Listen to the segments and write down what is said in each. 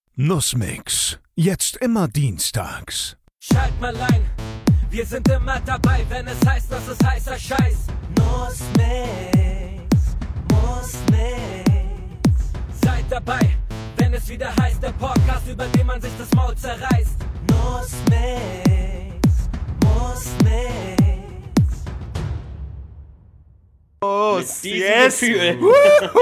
Nussmix. Jetzt immer dienstags. Schalt mal ein, wir sind immer dabei, wenn es heißt, dass es heißer Scheiß. Nussmix, Nussmix. Seid dabei, wenn es wieder heißt, der Podcast, über den man sich das Maul zerreißt. Nussmix, Nussmix. Mit diesem Gefühl,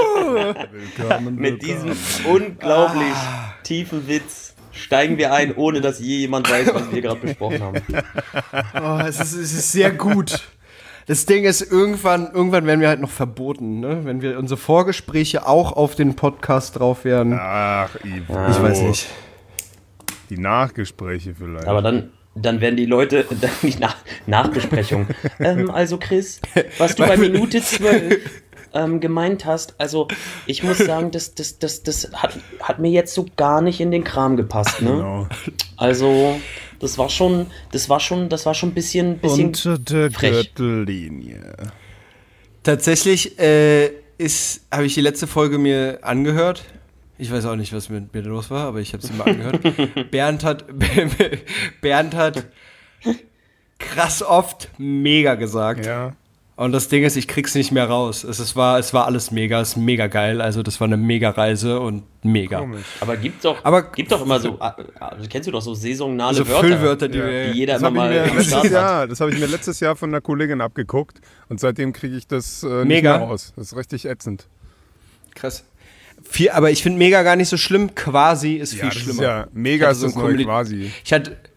mit diesem unglaublich tiefen Witz steigen wir ein, ohne dass je jemand weiß, was wir gerade besprochen haben. Es ist sehr gut. Das Ding ist, irgendwann werden wir halt noch verboten, ne? Wenn wir unsere Vorgespräche auch auf den Podcast drauf werden. Ach, Ivo. Ich weiß nicht. Die Nachgespräche vielleicht. Aber dann werden die Leute, die Nachbesprechung. Also Chris, was du bei Minute 12 gemeint hast, also ich muss sagen, das hat mir jetzt so gar nicht in den Kram gepasst, ne? Genau. Also das war schon ein bisschen Unter der frech. Gürtellinie. Tatsächlich habe ich die letzte Folge mir angehört. Ich weiß auch nicht, was mit mir los war, aber ich habe sie mal angehört. Bernd hat krass oft mega gesagt. Ja. Und das Ding ist, ich krieg's nicht mehr raus. Es war alles mega, es ist mega geil. Also das war eine mega Reise und mega. Komisch. Aber gibt doch immer so, kennst du doch so saisonale So Wörter, Füllwörter, die die jeder Das immer habe mal im Start hat. ich mir letztes Jahr von einer Kollegin abgeguckt und seitdem kriege ich das nicht Mega. mehr raus. Das ist richtig ätzend. Krass. Aber ich finde mega gar nicht so schlimm. Quasi ist viel das schlimmer. Ist ja mega ist so das ein neue quasi. Ich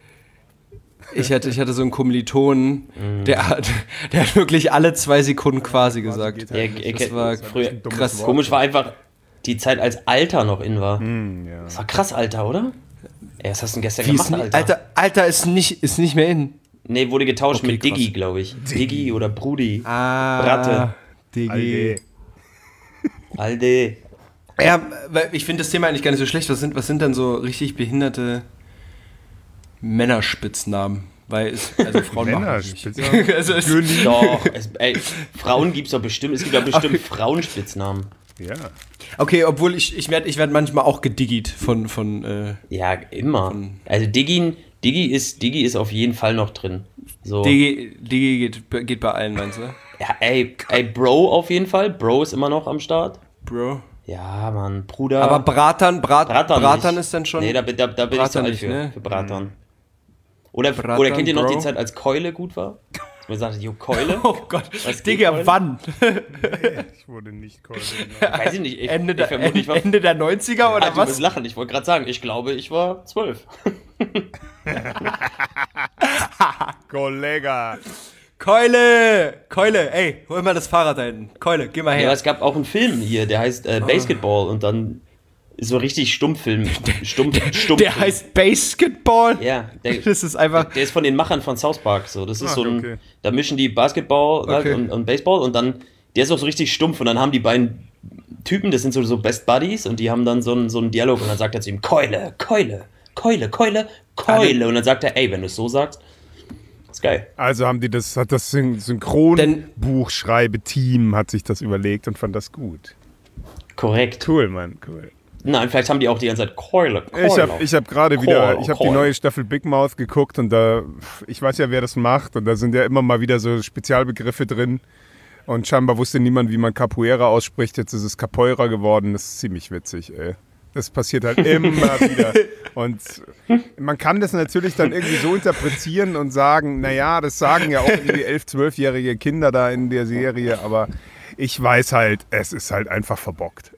hatte so einen Kommilitonen, der hat wirklich alle 2 Sekunden quasi gesagt. Das war Früher dummes krass. Wort. Komisch war einfach die Zeit, als Alter noch in war. Ja. Das war krass, Alter, oder? Ey, was hast du denn gestern Wie ist gemacht, Alter? Alter ist nicht mehr in. Nee, wurde getauscht Okay, mit krass. Diggi, glaube ich. Diggi oder Brudi. Bratte. Digi. Alde. Ja, weil ich finde das Thema eigentlich gar nicht so schlecht. Was sind dann so richtig behinderte Männerspitznamen? Weil Frauen machen das nicht. Männerspitznamen? Also Doch, Frauen gibt's doch bestimmt. Es gibt doch bestimmt Frauenspitznamen. Ja. okay, obwohl ich werd manchmal auch gediggit von Ja, immer. Also Diggi ist auf jeden Fall noch drin. So. Digi geht bei allen, meinst du? Ja, ey, Bro auf jeden Fall. Bro ist immer noch am Start. Bro. Ja, Mann, Bruder. Aber Bratan nicht. ist dann schon. Nee, da bin ich zu Bratan alt nicht, für, ne? für Bratan. Oder kennt ihr noch die Zeit, als Keule gut war? Dass man sagt, jo, Keule? Oh Gott, Was geht, Digga, Keule? wann? Ich wurde nicht Keule. Weiß ich nicht. Ende ich vermute, ich war der 90er oder Du was? wirst lachen. Ich wollte gerade sagen, ich glaube, ich war 12. Kollega. Keule, ey, hol mal das Fahrrad da hinten. Keule, geh mal her. Ja, es gab auch einen Film hier, der heißt Basketball und dann ist so richtig Stummfilm. Stummfilm. Der heißt Basketball? Ja, Das ist einfach. der ist von den Machern von South Park. So. Das ist so ein, okay. Da mischen die Basketball halt Okay. und Baseball und dann, der ist auch so richtig stumpf und dann haben die beiden Typen, das sind so Best Buddies und die haben dann so einen Dialog und dann sagt er zu ihm, Keule. Und dann sagt er, ey, wenn du es so sagst, ist geil. Also hat das Synchronbuchschreibe-Team hat sich das überlegt und fand das gut. Korrekt. Cool, Mann, cool. Nein, vielleicht haben die auch die ganze Zeit Keule. Ich habe gerade wieder, ich habe die Keule. neue Staffel Big Mouth geguckt und da, ich weiß ja, wer das macht und da sind ja immer mal wieder so Spezialbegriffe drin und scheinbar wusste niemand, wie man Capoeira ausspricht, jetzt ist es Capoeira geworden, das ist ziemlich witzig, ey. Das passiert halt immer wieder und man kann das natürlich dann irgendwie so interpretieren und sagen, naja, das sagen ja auch irgendwie 11-, 12-jährige Kinder da in der Serie, aber ich weiß halt, es ist halt einfach verbockt.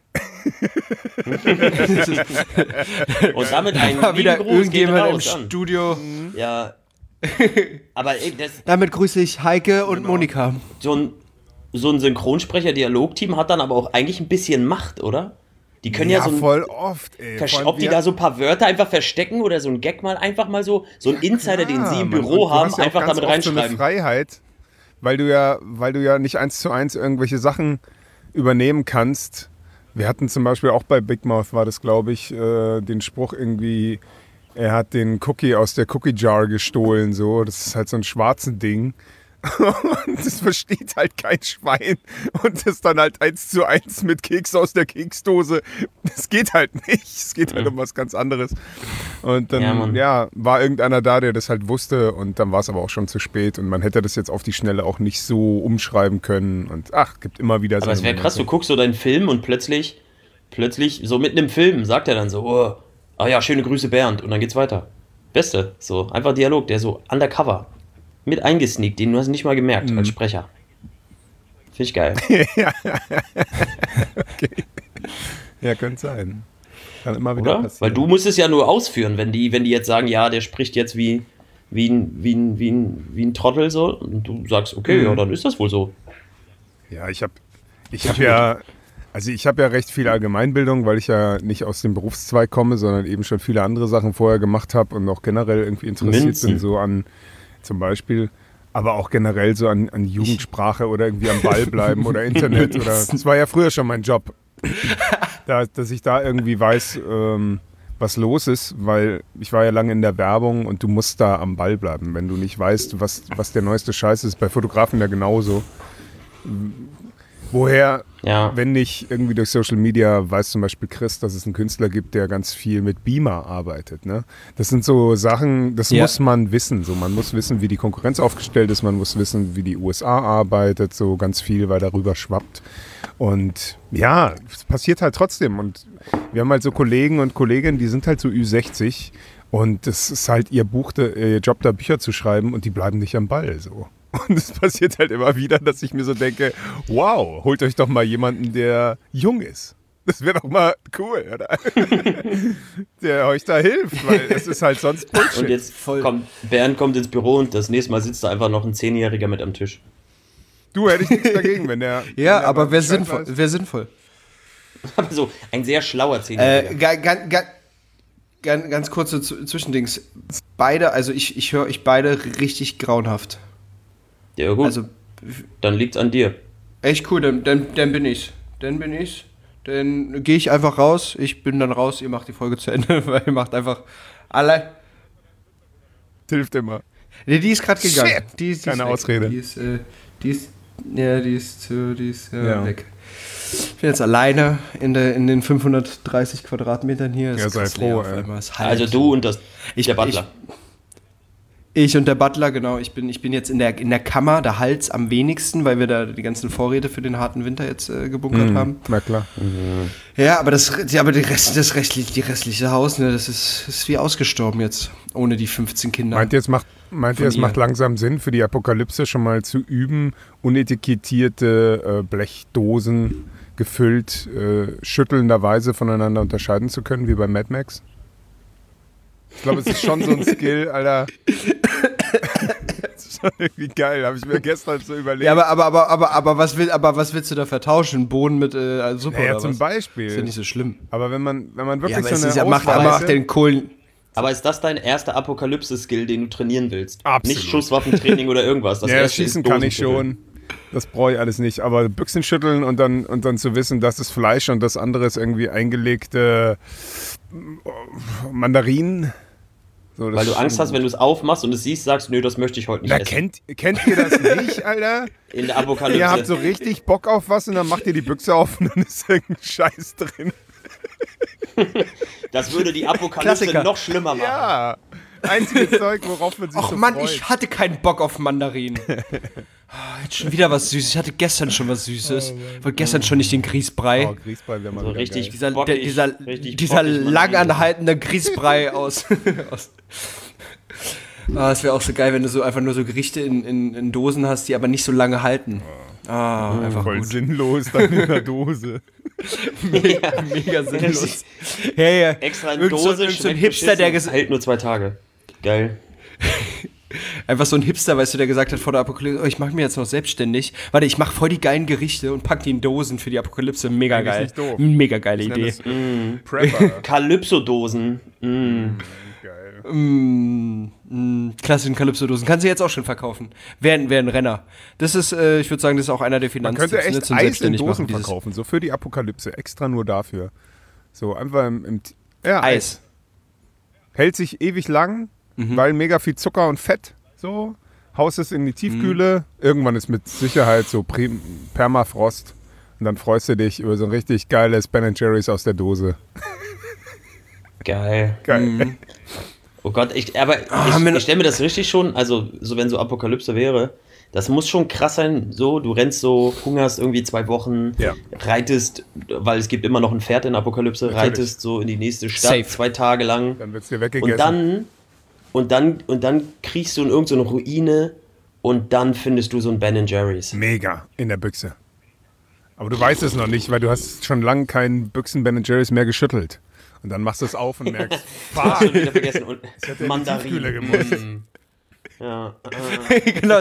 Und damit ein War wieder lieben Gruß geht irgendjemand im raus an. Studio. Ja. Aber ey, Damit grüße ich Heike und Monika. so ein Synchronsprecher-Dialogteam hat dann aber auch eigentlich ein bisschen Macht, oder? Die können ja, so ein, voll oft, ey. Vor allem ob die da so ein paar Wörter einfach verstecken oder so ein Gag mal einfach mal so ein Insider, den sie im Büro haben, einfach damit reinschreiben. So eine Freiheit, weil du ja nicht 1:1 irgendwelche Sachen übernehmen kannst. Wir hatten zum Beispiel auch bei Big Mouth, war das glaube ich, den Spruch irgendwie, er hat den Cookie aus der Cookie Jar gestohlen, so. Das ist halt so ein schwarzes Ding. Und das versteht halt kein Schwein. Und das dann halt 1:1 mit Keks aus der Keksdose. Das geht halt nicht. Es geht halt um was ganz anderes. Und dann, war irgendeiner da, der das halt wusste. Und dann war es aber auch schon zu spät. Und man hätte das jetzt auf die Schnelle auch nicht so umschreiben können. Und gibt immer wieder so. Aber es wäre krass, du guckst so deinen Film und plötzlich, so mitten im Film, sagt er dann so, oh, ah ja, schöne Grüße Bernd. Und dann geht's weiter. Beste. So, einfach Dialog, der so undercover mit eingesneakt, den du hast nicht mal gemerkt als Sprecher. Finde ich geil. Okay. Ja, könnte sein. Kann immer wieder Oder? passieren. Weil du musst es ja nur ausführen, wenn die jetzt sagen, ja, der spricht jetzt wie ein Trottel so und du sagst, okay, ja, dann ist das wohl so. Ja, ich habe ja recht viel Allgemeinbildung, weil ich ja nicht aus dem Berufszweig komme, sondern eben schon viele andere Sachen vorher gemacht habe und auch generell irgendwie interessiert bin, so an zum Beispiel, aber auch generell so an Jugendsprache oder irgendwie am Ball bleiben oder Internet. Oder das war ja früher schon mein Job, dass ich da irgendwie weiß, was los ist, weil ich war ja lange in der Werbung und du musst da am Ball bleiben. Wenn du nicht weißt, was der neueste Scheiß ist, bei Fotografen ja genauso. Woher, wenn nicht irgendwie durch Social Media, weiß zum Beispiel Chris, dass es einen Künstler gibt, der ganz viel mit Beamer arbeitet. Ne? Das sind so Sachen, das muss man wissen. So, man muss wissen, wie die Konkurrenz aufgestellt ist, man muss wissen, wie die USA arbeitet, so ganz viel, weil darüber schwappt. Und ja, es passiert halt trotzdem. Und wir haben halt so Kollegen und Kolleginnen, die sind halt so Ü60 und das ist halt ihr Job, da Bücher zu schreiben und die bleiben nicht am Ball. So. Und es passiert halt immer wieder, dass ich mir so denke, wow, holt euch doch mal jemanden, der jung ist. Das wäre doch mal cool, oder? Der euch da hilft, weil es ist halt sonst Bullshit. Und jetzt Bernd kommt ins Büro und das nächste Mal sitzt da einfach noch ein 10-Jähriger mit am Tisch. Du, hätte ich nichts dagegen, wenn der... Ja, aber wäre sinnvoll. Aber so, ein sehr schlauer 10-Jähriger. Ganz kurze Zwischendings. Beide, also ich höre euch beide richtig grauenhaft. Ja, gut. Also, dann liegt's an dir. Echt cool, dann bin ich's. Dann gehe ich einfach raus. Ich bin dann raus, ihr macht die Folge zu Ende, weil ihr macht einfach allein. Hilft immer. Nee, die ist gerade gegangen. Shit. Die ist Keine weg. Ausrede. Die ist weg. Ich bin jetzt alleine in den 530 Quadratmetern hier. Ja, sei froh, ey. Also du und der Butler. Ich und der Butler, genau. Ich bin jetzt in der Kammer, da halt's am wenigsten, weil wir da die ganzen Vorräte für den harten Winter jetzt gebunkert haben. Na klar. Ja, aber das restliche Haus, ne, das ist wie ausgestorben jetzt, ohne die 15 Kinder. Meint ihr, es macht langsam Sinn, für die Apokalypse schon mal zu üben, unetikettierte Blechdosen gefüllt, schüttelnderweise voneinander unterscheiden zu können, wie bei Mad Max? Ich glaube, es ist schon so ein Skill, Alter. Das ist schon irgendwie geil, habe ich mir gestern so überlegt. Ja, aber was willst du da vertauschen? Bohnen mit Suppe oder zum was? Beispiel. Ist ja nicht so schlimm. Aber wenn man wirklich aber so eine macht den Kohlen. Aber ist das dein erster Apokalypse-Skill, den du trainieren willst? Absolut. Nicht Schusswaffentraining oder irgendwas. Das Schießen kann ich schon. Das brauche ich alles nicht. Aber Büchsen schütteln und dann zu wissen, das ist Fleisch und das andere ist irgendwie eingelegte Mandarinen. So, weil du Angst hast, wenn du es aufmachst und es siehst, sagst, nö, das möchte ich heute nicht essen. Kennt ihr das nicht, Alter? In der Apokalypse. Ihr habt so richtig Bock auf was und dann macht ihr die Büchse auf und dann ist irgendein Scheiß drin. Das würde die Apokalypse Klassiker. noch schlimmer machen. Ja, einziges Zeug, worauf man sich Ach so Mann, freut. ich hatte keinen Bock auf Mandarinen. Jetzt schon wieder was Süßes. Ich hatte gestern schon was Süßes. Wollte gestern schon nicht den Grießbrei. Oh, Grießbrei wäre mal So wieder richtig geil. Dieser lang anhaltende Grießbrei aus. Es wäre auch so geil, wenn du so einfach nur so Gerichte in Dosen hast, die aber nicht so lange halten. Einfach Voll gut. sinnlos dann in der Dose. Mega sinnlos. Ja. Extra in Irgend so Dose, ein schmeckt Hipster, der beschissen, hält nur 2 Tage. Geil. Einfach so ein Hipster, weißt du, der gesagt hat vor der Apokalypse, oh, ich mache mir jetzt noch selbstständig. Warte, ich mache voll die geilen Gerichte und pack die in Dosen für die Apokalypse. Mega Eigentlich geil. nicht doof. Mega geile Idee. Prepper. Kalypso-Dosen. Geil. Klassischen Kalypso-Dosen. Kannst du jetzt auch schon verkaufen. Wäre ein Renner. Das ist, ich würde sagen, das ist auch einer der Man Finanztipps. könnte echt zum Eis in Selbstständigmachen, Dosen dieses verkaufen, so für die Apokalypse, extra nur dafür. So einfach Eis. Hält sich ewig lang, weil mega viel Zucker und Fett, so. haust es in die Tiefkühle, irgendwann ist mit Sicherheit so Permafrost und dann freust du dich über so ein richtig geiles Ben & Jerry's aus der Dose. Geil. Geil. Oh Gott, ich stelle mir das richtig schon, also so wenn so Apokalypse wäre, das muss schon krass sein, so, du rennst so, hungerst irgendwie 2 Wochen, reitest, weil es gibt immer noch ein Pferd in Apokalypse, Natürlich. reitest so in die nächste Stadt, Safe. 2 Tage lang. Dann wird's dir weggegessen. Und dann kriegst du in irgendeine Ruine und dann findest du so ein Ben & Jerry's. Mega in der Büchse. Aber du weißt es noch nicht, weil du hast schon lange keinen Büchsen Ben & Jerry's mehr geschüttelt. Und dann machst du es auf und merkst, Hast du wieder vergessen. Und hätte in die Tiefkühle Mandarinen. gemusst. Ja. Genau.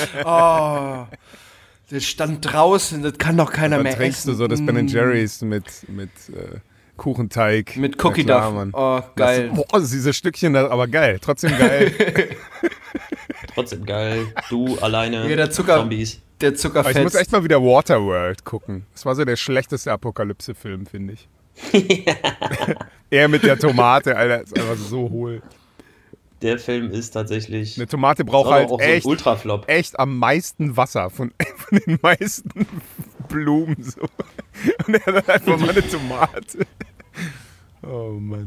Das stand draußen, das kann doch keiner Dann mehr trinkst essen. du so das Ben & Jerry's mit Kuchenteig. Mit Cookie Ja, klar, Duff. Mann. Oh, geil. Boah, diese Stückchen, aber geil. Trotzdem geil. Trotzdem geil. Du alleine. Ja, der Zucker- Zombies. Der Aber ich Zuckerfett. muss echt mal wieder Waterworld gucken. Das war so der schlechteste Apokalypse-Film, finde ich. Er mit der Tomate, Alter, ist einfach so hohl. Der Film ist tatsächlich. Eine Tomate braucht aber halt auch so ein echt, Ultraflop. echt am meisten Wasser von den meisten Blumen. So. Und er hat einfach mal eine Tomate. Oh Mann.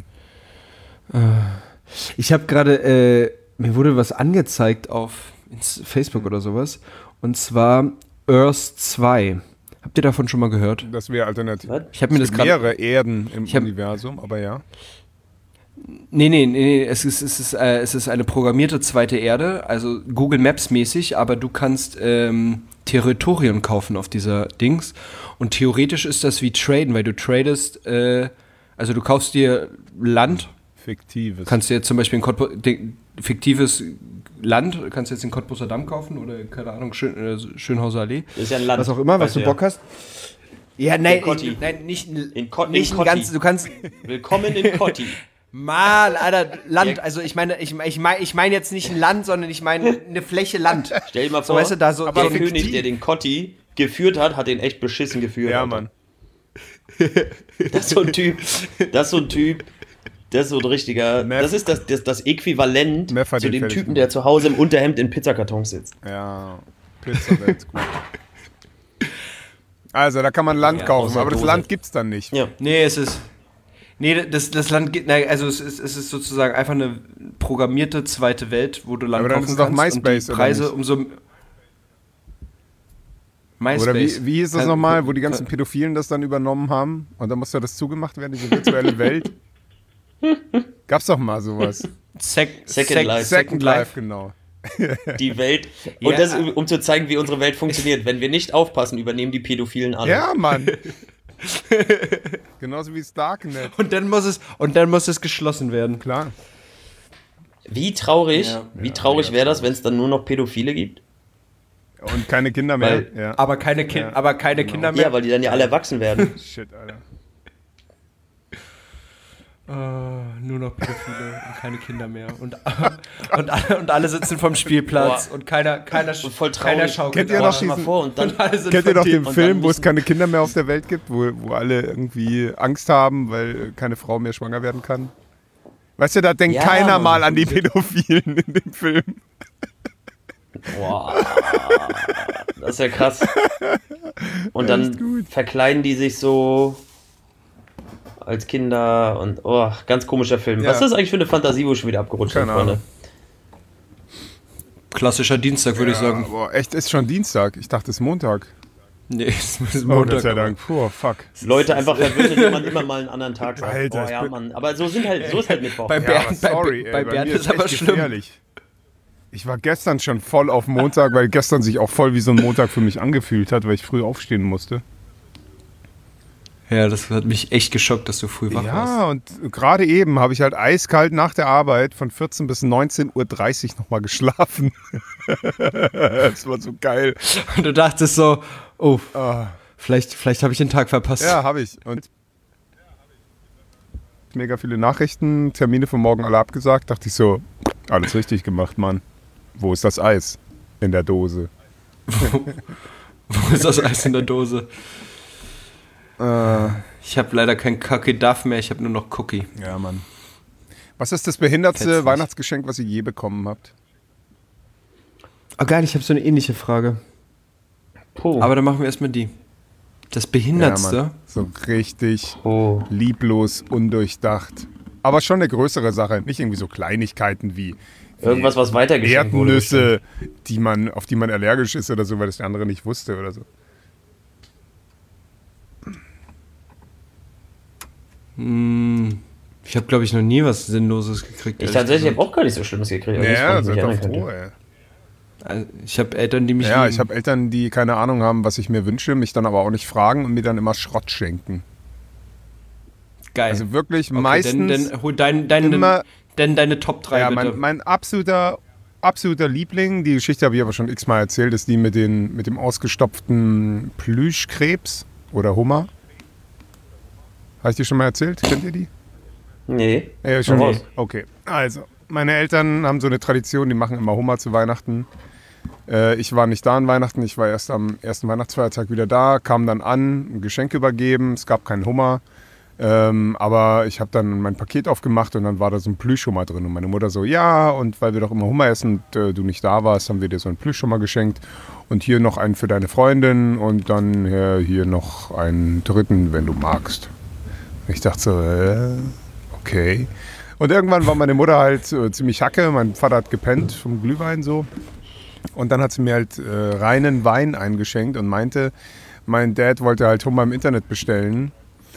Ich habe gerade, mir wurde was angezeigt auf Facebook oder sowas. Und zwar Earth 2. Habt ihr davon schon mal gehört? Das wäre alternativ. Was? Ich habe mir Es das gibt gerade. mehrere Erden im Ich hab- Universum, aber ja. Nee, es ist eine programmierte zweite Erde, also Google Maps mäßig, aber du kannst Territorien kaufen auf dieser Dings. Und theoretisch ist das wie Traden, weil du tradest, also du kaufst dir Land, Fiktives. kannst dir zum Beispiel ein fiktives Land, kannst jetzt den Cottbuser Damm kaufen oder, keine Ahnung, Schönhauser Allee. Das ist ja ein Land. Was auch immer, was weißt du ja. Bock hast. Ja, nein, Kotti. nein, nicht In nicht Kotti. ein ganz, du kannst Willkommen in Kotti. mal, Alter, Land, also ich meine jetzt nicht ein Land, sondern ich meine eine Fläche Land. Stell dir mal So, vor, weißt du, da so, der so König, der den Kotti geführt hat, hat den echt beschissen geführt. Ja, Alter. Mann. Das ist so ein Typ. Das ist so ein richtiger. Meth. Das ist das Äquivalent Meth hat zu ihn dem fertig Typen, gemacht. der zu Hause im Unterhemd in Pizzakartons sitzt. Ja, Pizza-Welt, gut. Also, da kann man Land Ja, kaufen, außer aber das Dose. Land gibt's dann nicht. Ja. Nee, das Land geht, also es ist sozusagen einfach eine programmierte zweite Welt, wo du Land Aber dann kaufen ist es doch kannst MySpace, und die oder Preise nicht? umso MySpace. Oder wie hieß das Kann- nochmal, wo die ganzen Pädophilen das dann übernommen haben und dann musste das zugemacht werden, diese virtuelle Welt? Gab's doch mal sowas. Second Life. Second Life, genau. Die Welt. Und Ja. das, um zu zeigen, wie unsere Welt funktioniert. Wenn wir nicht aufpassen, übernehmen die Pädophilen alle. Ja, Mann. Genauso wie das Darknet. Und dann muss es geschlossen werden. Klar. Wie traurig, Ja. wäre das, wenn es dann nur noch Pädophile gibt? Und keine Kinder mehr. Weil- ja. Aber keine Kinder mehr. Ja, weil die dann ja alle erwachsen werden. Shit, Alter. Nur noch Pädophile und keine Kinder mehr. Und alle sitzen vom Spielplatz Boah. und keiner voll traurig. keiner schaukelt. Kennt ihr Boah, noch stell mal diesen- vor, und dann Und alle sind Kennt ihr von noch dir- den und Film, dann wo es müssen- keine Kinder mehr auf der Welt gibt, wo alle irgendwie Angst haben, weil keine Frau mehr schwanger werden kann? Weißt du, da denkt Ja, keiner Mann. mal an die Pädophilen in dem Film. Boah, das ist ja krass. Und dann verkleiden die sich so als Kinder und ganz komischer Film. Ja. Was ist das eigentlich für eine Fantasie, wo ich schon wieder abgerutscht bin, Keine Ahnung. Freunde? Klassischer Dienstag, würde ich sagen. Boah, echt, ist schon Dienstag. Ich dachte, es ist Montag. Nee, es ist Oh, Montag. Gott sei aber- Dank. Puh, fuck. Leute einfach verwirren, wenn man immer mal einen anderen Tag sagt. Alter, Oh ja, ich bin- Mann. Aber so ist halt Mittwoch. Bei Ja, Bernd, aber sorry, bei ey, Bernd mir ist aber echt schlimm. gefährlich. Ich war gestern schon voll auf Montag, weil gestern sich auch voll wie so ein Montag für mich angefühlt hat, weil ich früh aufstehen musste. Ja, das hat mich echt geschockt, dass du früh wach warst. Ja, und gerade eben habe ich halt eiskalt nach der Arbeit von 14 bis 19:30 Uhr nochmal geschlafen. Das war so geil. Und du dachtest so, oh, vielleicht habe ich den Tag verpasst. Ja, habe ich. Und mega viele Nachrichten, Termine für morgen alle abgesagt. Dachte ich so, alles richtig gemacht, Mann. Wo ist das Eis? In der Dose. Wo ist das Eis in der Dose? Ich habe leider kein Cookie Duff mehr, ich habe nur noch Cookie. Ja, Mann. Was ist das behindertste Kennst nicht. Weihnachtsgeschenk, was ihr je bekommen habt? Oh geil, ich habe so eine ähnliche Frage. Puh. Aber dann machen wir erstmal die. Das Ja, Behindertste. Mann. So richtig Oh. lieblos, undurchdacht. Aber schon eine größere Sache. Nicht irgendwie so Kleinigkeiten wie Irgendwas, was weitergeschenkt wurde. Erdnüsse, auf die man allergisch ist oder so, weil das der andere nicht wusste oder so. Ich habe, glaube ich, noch nie was Sinnloses gekriegt. Ich ehrlich tatsächlich gesagt. habe auch gar nicht so Schlimmes gekriegt. Also Ja, das, seid doch erinnern froh, könnte. ey. Also, ich habe Eltern, die mich Ja, lieben. ich habe Eltern, die keine Ahnung haben, was ich mir wünsche, mich dann aber auch nicht fragen und mir dann immer Schrott schenken. Geil. Also wirklich okay, meistens Dann hol immer- deine Top 3 ja, bitte. mein absoluter Liebling, die Geschichte habe ich aber schon x-mal erzählt, ist die mit dem ausgestopften Plüschkrebs oder Hummer. Habe ich die schon mal erzählt? Kennt ihr die? Nee. Ja, schon. Hau raus. Okay, also meine Eltern haben so eine Tradition, die machen immer Hummer zu Weihnachten. Ich war nicht da an Weihnachten, ich war erst am ersten Weihnachtsfeiertag wieder da, kam dann an, ein Geschenk übergeben, es gab keinen Hummer. Aber ich habe dann mein Paket aufgemacht und dann war da so ein Plüschhummer drin. Und meine Mutter so, ja, und weil wir doch immer Hummer essen und du nicht da warst, haben wir dir so einen Plüschhummer geschenkt. Und hier noch einen für deine Freundin und dann hier noch einen dritten, wenn du magst. Und ich dachte so, okay. Und irgendwann war meine Mutter halt ziemlich hacke. Mein Vater hat gepennt vom Glühwein so. Und dann hat sie mir halt reinen Wein eingeschenkt und meinte, mein Dad wollte halt Hummer im Internet bestellen.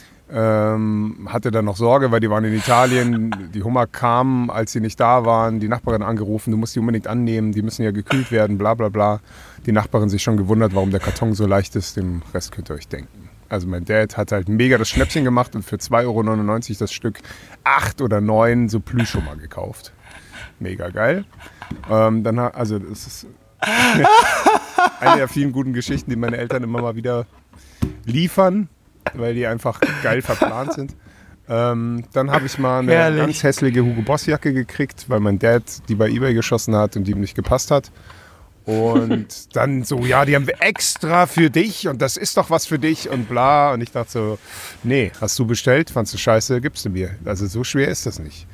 Hatte dann noch Sorge, weil die waren in Italien, die Hummer kamen, als sie nicht da waren, die Nachbarin angerufen, du musst die unbedingt annehmen, die müssen ja gekühlt werden, bla bla bla. Die Nachbarin sich schon gewundert, warum der Karton so leicht ist, den Rest könnt ihr euch denken. Also mein Dad hat halt mega das Schnäppchen gemacht und für 2,99 € das Stück 8 oder 9 so Plüschhummer gekauft. Mega geil. Also das ist eine der vielen guten Geschichten, die meine Eltern immer mal wieder liefern, weil die einfach geil verplant sind. Dann habe ich mal eine Herrlich. ganz hässliche Hugo Boss Jacke gekriegt, weil mein Dad die bei eBay geschossen hat und die ihm nicht gepasst hat. Und dann so, ja, die haben wir extra für dich und das ist doch was für dich und bla. Und ich dachte so, nee, hast du bestellt, fandst du scheiße, gibst du mir. Also so schwer ist das nicht.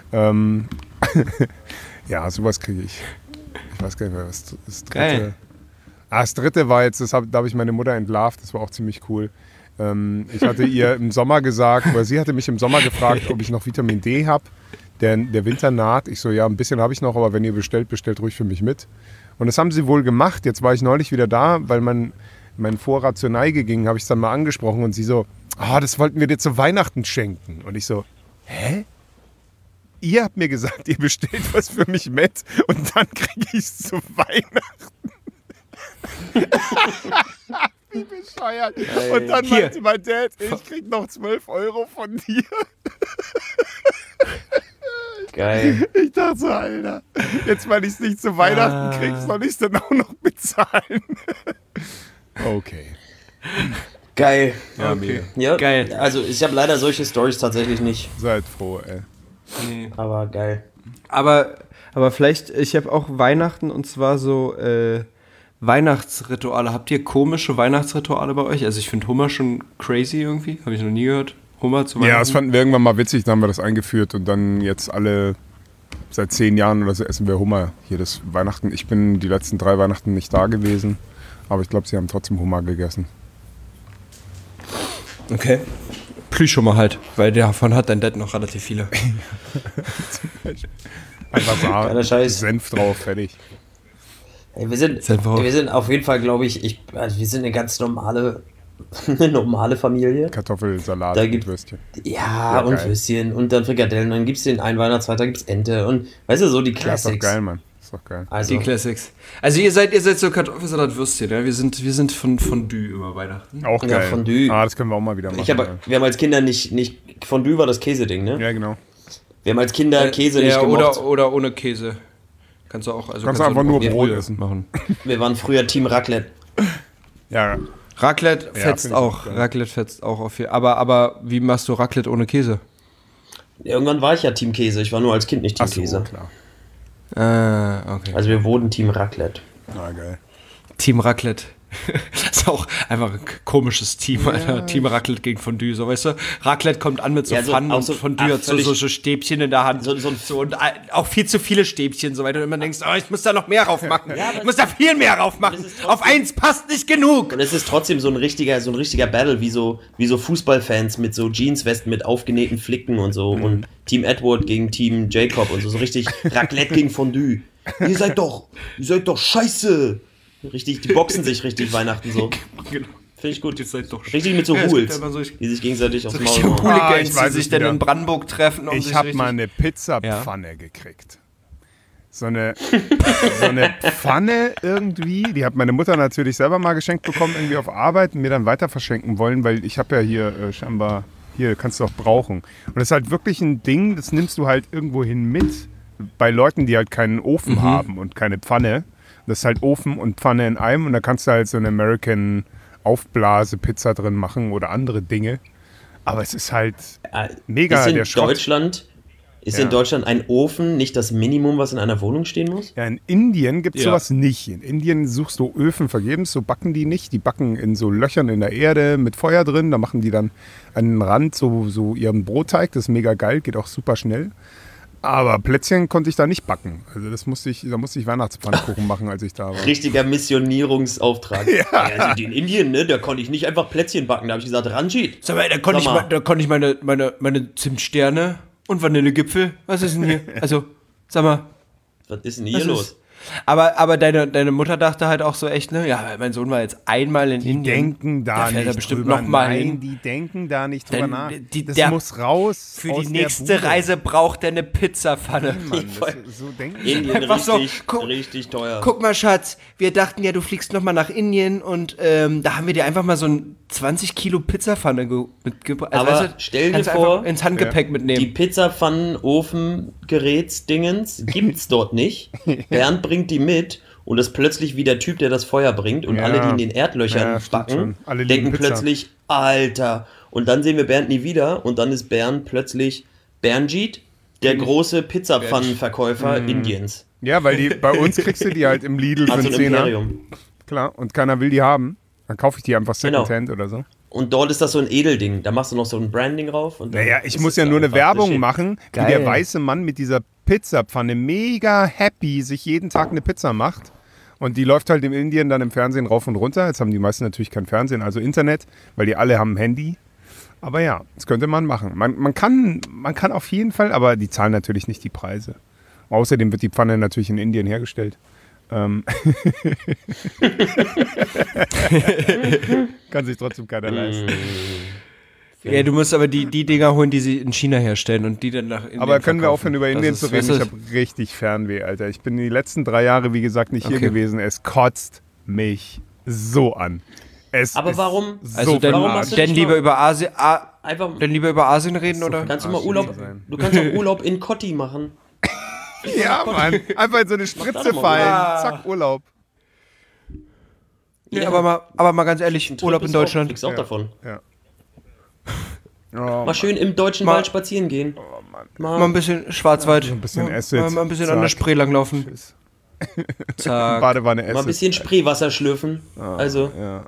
Ja, sowas kriege ich. Ich weiß gar nicht mehr, was das dritte. Geil. Das dritte war jetzt, da habe ich meine Mutter entlarvt, das war auch ziemlich cool. Ich hatte ihr im Sommer gesagt, oder sie hatte mich im Sommer gefragt, ob ich noch Vitamin D habe. Der Winter naht. Ich so, ja, ein bisschen habe ich noch, aber wenn ihr bestellt ruhig für mich mit. Und das haben sie wohl gemacht. Jetzt war ich neulich wieder da, weil mein Vorrat zur Neige ging, habe ich es dann mal angesprochen und sie so, das wollten wir dir zu Weihnachten schenken. Und ich so, hä? Ihr habt mir gesagt, ihr bestellt was für mich mit und dann kriege ich es zu Weihnachten. Wie bescheuert. Und dann Hier. meinte mein Dad, ich krieg noch 12 € von dir. Geil. Ich dachte so, Alter, jetzt weil ich es nicht zu Weihnachten krieg, soll ich es dann auch noch bezahlen. Okay. Geil. Ja, Okay. Ja, Geil. Also ich habe leider solche Stories tatsächlich nicht. Seid froh, ey. Nee. Aber geil. Aber vielleicht, ich habe auch Weihnachten und zwar so Weihnachtsrituale. Habt ihr komische Weihnachtsrituale bei euch? Also ich finde Hummer schon crazy irgendwie. Habe ich noch nie gehört. Hummer zu Weihnachten. Ja, das fanden wir irgendwann mal witzig, dann haben wir das eingeführt und dann jetzt seit 10 Jahren oder so essen wir Hummer hier das Weihnachten. Ich bin die letzten 3 Weihnachten nicht da gewesen, aber ich glaube, sie haben trotzdem Hummer gegessen. Okay. Plüschhummer halt, weil davon hat dein Dad noch relativ viele. Einfach Geiler so Scheiß. Senf drauf, fertig. Ey, wir sind auf jeden Fall, glaube ich, also wir sind eine ganz normale Familie. Kartoffelsalat Da und gibt- Würstchen. Ja, Ja, und geil. Würstchen und dann Frikadellen. Dann gibt es den einen Weihnachtsfeiertag, gibt es Ente und weißt du, so die Ja, ist doch Classics. geil, Mann. Ist doch geil. Also, Die Classics. Also ihr seid so Kartoffelsalat-Würstchen, ja? Wir sind von Fondue über Weihnachten. Auch Ja, geil. Fondue. Das können wir auch mal wieder machen. wir haben als Kinder nicht Fondue war das Käseding, ne? ja, genau. Wir haben als Kinder Käse nicht ja, gemocht. oder ohne Käse. Kannst du auch. Also Kannst du einfach nur wir- Brot wir- essen. machen. Wir waren früher Team Raclette. Ja, Raclette Ja, fetzt find ich auch. auch geil. Raclette fetzt auch auf viel. Aber wie machst du Raclette ohne Käse? Irgendwann war ich ja Team Käse. Ich war nur als Kind nicht Team achso, Käse. klar. Okay. Also wir wurden Team Raclette. Na, geil. Team Raclette. Das ist auch einfach ein komisches Team, Alter. Team Raclette gegen Fondue, so, weißt du? Raclette kommt an mit so Pfannen und Fondue hat so Stäbchen in der Hand. So, und auch viel zu viele Stäbchen, so weiter. Und man denkst, ich muss da noch mehr raufmachen. Ich muss da viel mehr raufmachen. Auf eins passt nicht genug. Und es ist trotzdem so ein richtiger Battle, wie so Fußballfans mit so Jeanswesten mit aufgenähten Flicken und so. Und Team Edward gegen Team Jacob und so richtig Raclette gegen Fondue. Ihr seid doch scheiße. Richtig, die boxen sich richtig Weihnachten so. Genau. Finde ich gut. Richtig mit so Hools, die sich gegenseitig aufs Maul hauen. Hooligans, die sich dann in Brandenburg treffen. Ich habe mal eine Pizzapfanne gekriegt. So eine Pfanne irgendwie, die hat meine Mutter natürlich selber mal geschenkt bekommen, irgendwie auf Arbeit und mir dann weiter verschenken wollen, weil ich habe ja hier scheinbar, hier kannst du auch brauchen. Und das ist halt wirklich ein Ding, das nimmst du halt irgendwo hin mit, bei Leuten, die halt keinen Ofen haben und keine Pfanne. Das ist halt Ofen und Pfanne in einem und da kannst du halt so eine American Aufblase-Pizza drin machen oder andere Dinge. Aber es ist halt mega der Schrott. Ist in Deutschland ein Ofen nicht das Minimum, was in einer Wohnung stehen muss? Ja, in Indien gibt es sowas nicht. In Indien suchst du Öfen vergebens, so backen die nicht. Die backen in so Löchern in der Erde mit Feuer drin. Da machen die dann an den Rand so ihren Brotteig. Das ist mega geil, geht auch super schnell. Aber Plätzchen konnte ich da nicht backen. Also da musste ich Weihnachtspfannkuchen machen, als ich da war. Richtiger Missionierungsauftrag. Also in Indien, ne, da konnte ich nicht einfach Plätzchen backen. Da habe ich gesagt, Ranjit. Sag mal, da konnte ich meine Zimtsterne und Vanillegipfel. Was ist denn hier? Also, sag mal. Was ist denn hier los? Aber deine Mutter dachte halt auch so echt, ne? Ja, mein Sohn war jetzt einmal in Indien. Die denken da fährt er nicht bestimmt drüber noch mal Nein, hin. die denken da nicht drüber nach. Der muss raus Für aus die der nächste Bude. Reise braucht er eine Pizzapfanne. Mann, so denken die. Indien Einfach so, richtig teuer. Guck mal, Schatz, wir dachten ja, du fliegst nochmal nach Indien und da haben wir dir einfach mal so ein 20 Kilo Pizzapfanne mitgebracht. Aber weißt du, stell dir kannst du vor, einfach ins Handgepäck mitnehmen. Die Pizzapfannen-Ofen-Gerätsdingens gibt's dort nicht. Bernd bringt die mit und ist plötzlich wie der Typ, der das Feuer bringt und alle, die in den Erdlöchern backen, denken plötzlich, Alter. Und dann sehen wir Bernd nie wieder und dann ist Bernd plötzlich Bernjit, der große Pizzapfannenverkäufer Indiens. Ja, weil bei uns kriegst du die halt im Lidl für Also einen ein Zehner. Imperium. Klar, und keiner will die haben. Dann kaufe ich die einfach Secondhand oder so. Und dort ist das so ein Edelding. Da machst du noch so ein Branding drauf. Und Naja, ich muss ja nur eine Werbung machen, wie der weiße Mann mit dieser Pizzapfanne mega happy sich jeden Tag eine Pizza macht. Und die läuft halt in Indien dann im Fernsehen rauf und runter. Jetzt haben die meisten natürlich kein Fernsehen, also Internet, weil die alle haben ein Handy. Aber ja, das könnte man machen. Man kann auf jeden Fall, aber die zahlen natürlich nicht die Preise. Außerdem wird die Pfanne natürlich in Indien hergestellt. Kann sich trotzdem keiner leisten. Ja, du musst aber die Dinger holen, die sie in China herstellen und die dann nach Indien Aber können wir verkaufen. aufhören, über Indien zu reden? Ich habe richtig Fernweh, Alter. Ich bin die letzten 3 Jahre, wie gesagt, nicht hier gewesen. Es kotzt mich so an. Aber warum? Also warum hast du denn nicht lieber mal über Asien, einfach, denn lieber über Asien reden, oder? kannst du mal Urlaub, du kannst auch Urlaub in Kotti machen. Ja, Mann. Einfach in so eine Spritze fallen. Zack, Urlaub. Ja, aber mal ganz ehrlich, Urlaub in Deutschland. Kriegst auch davon. Ja. Oh, Mal schön im deutschen Wald spazieren gehen. Mal ein bisschen Schwarzwald. ein bisschen Acid. Mal ein bisschen an der Spree langlaufen. Zack. Badewanne Acid. Mal ein bisschen Spreewasser schlürfen. Also,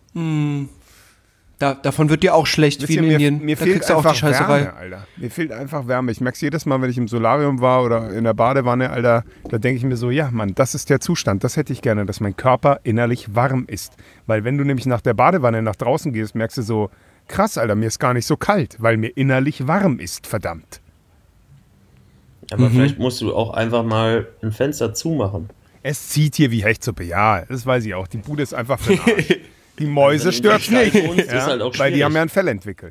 Davon wird dir auch schlecht, Wisst wie ihr, in Indien. Mir Da fehlt kriegst du auch einfach die Scheißerei. Wärme, Alter. Mir fehlt einfach Wärme. Ich merke es jedes Mal, wenn ich im Solarium war oder in der Badewanne, Alter, da denke ich mir so, ja, Mann, das ist der Zustand. Das hätte ich gerne, dass mein Körper innerlich warm ist. Weil wenn du nämlich nach der Badewanne nach draußen gehst, merkst du so, krass, Alter, mir ist gar nicht so kalt, weil mir innerlich warm ist, verdammt. aber vielleicht musst du auch einfach mal ein Fenster zumachen. Es zieht hier wie Hechtsuppe, ja, das weiß ich auch. Die Bude ist einfach für den Arsch. Die Mäuse stört nicht, Ist halt auch weil die schwierig. haben ja ein Fell entwickelt.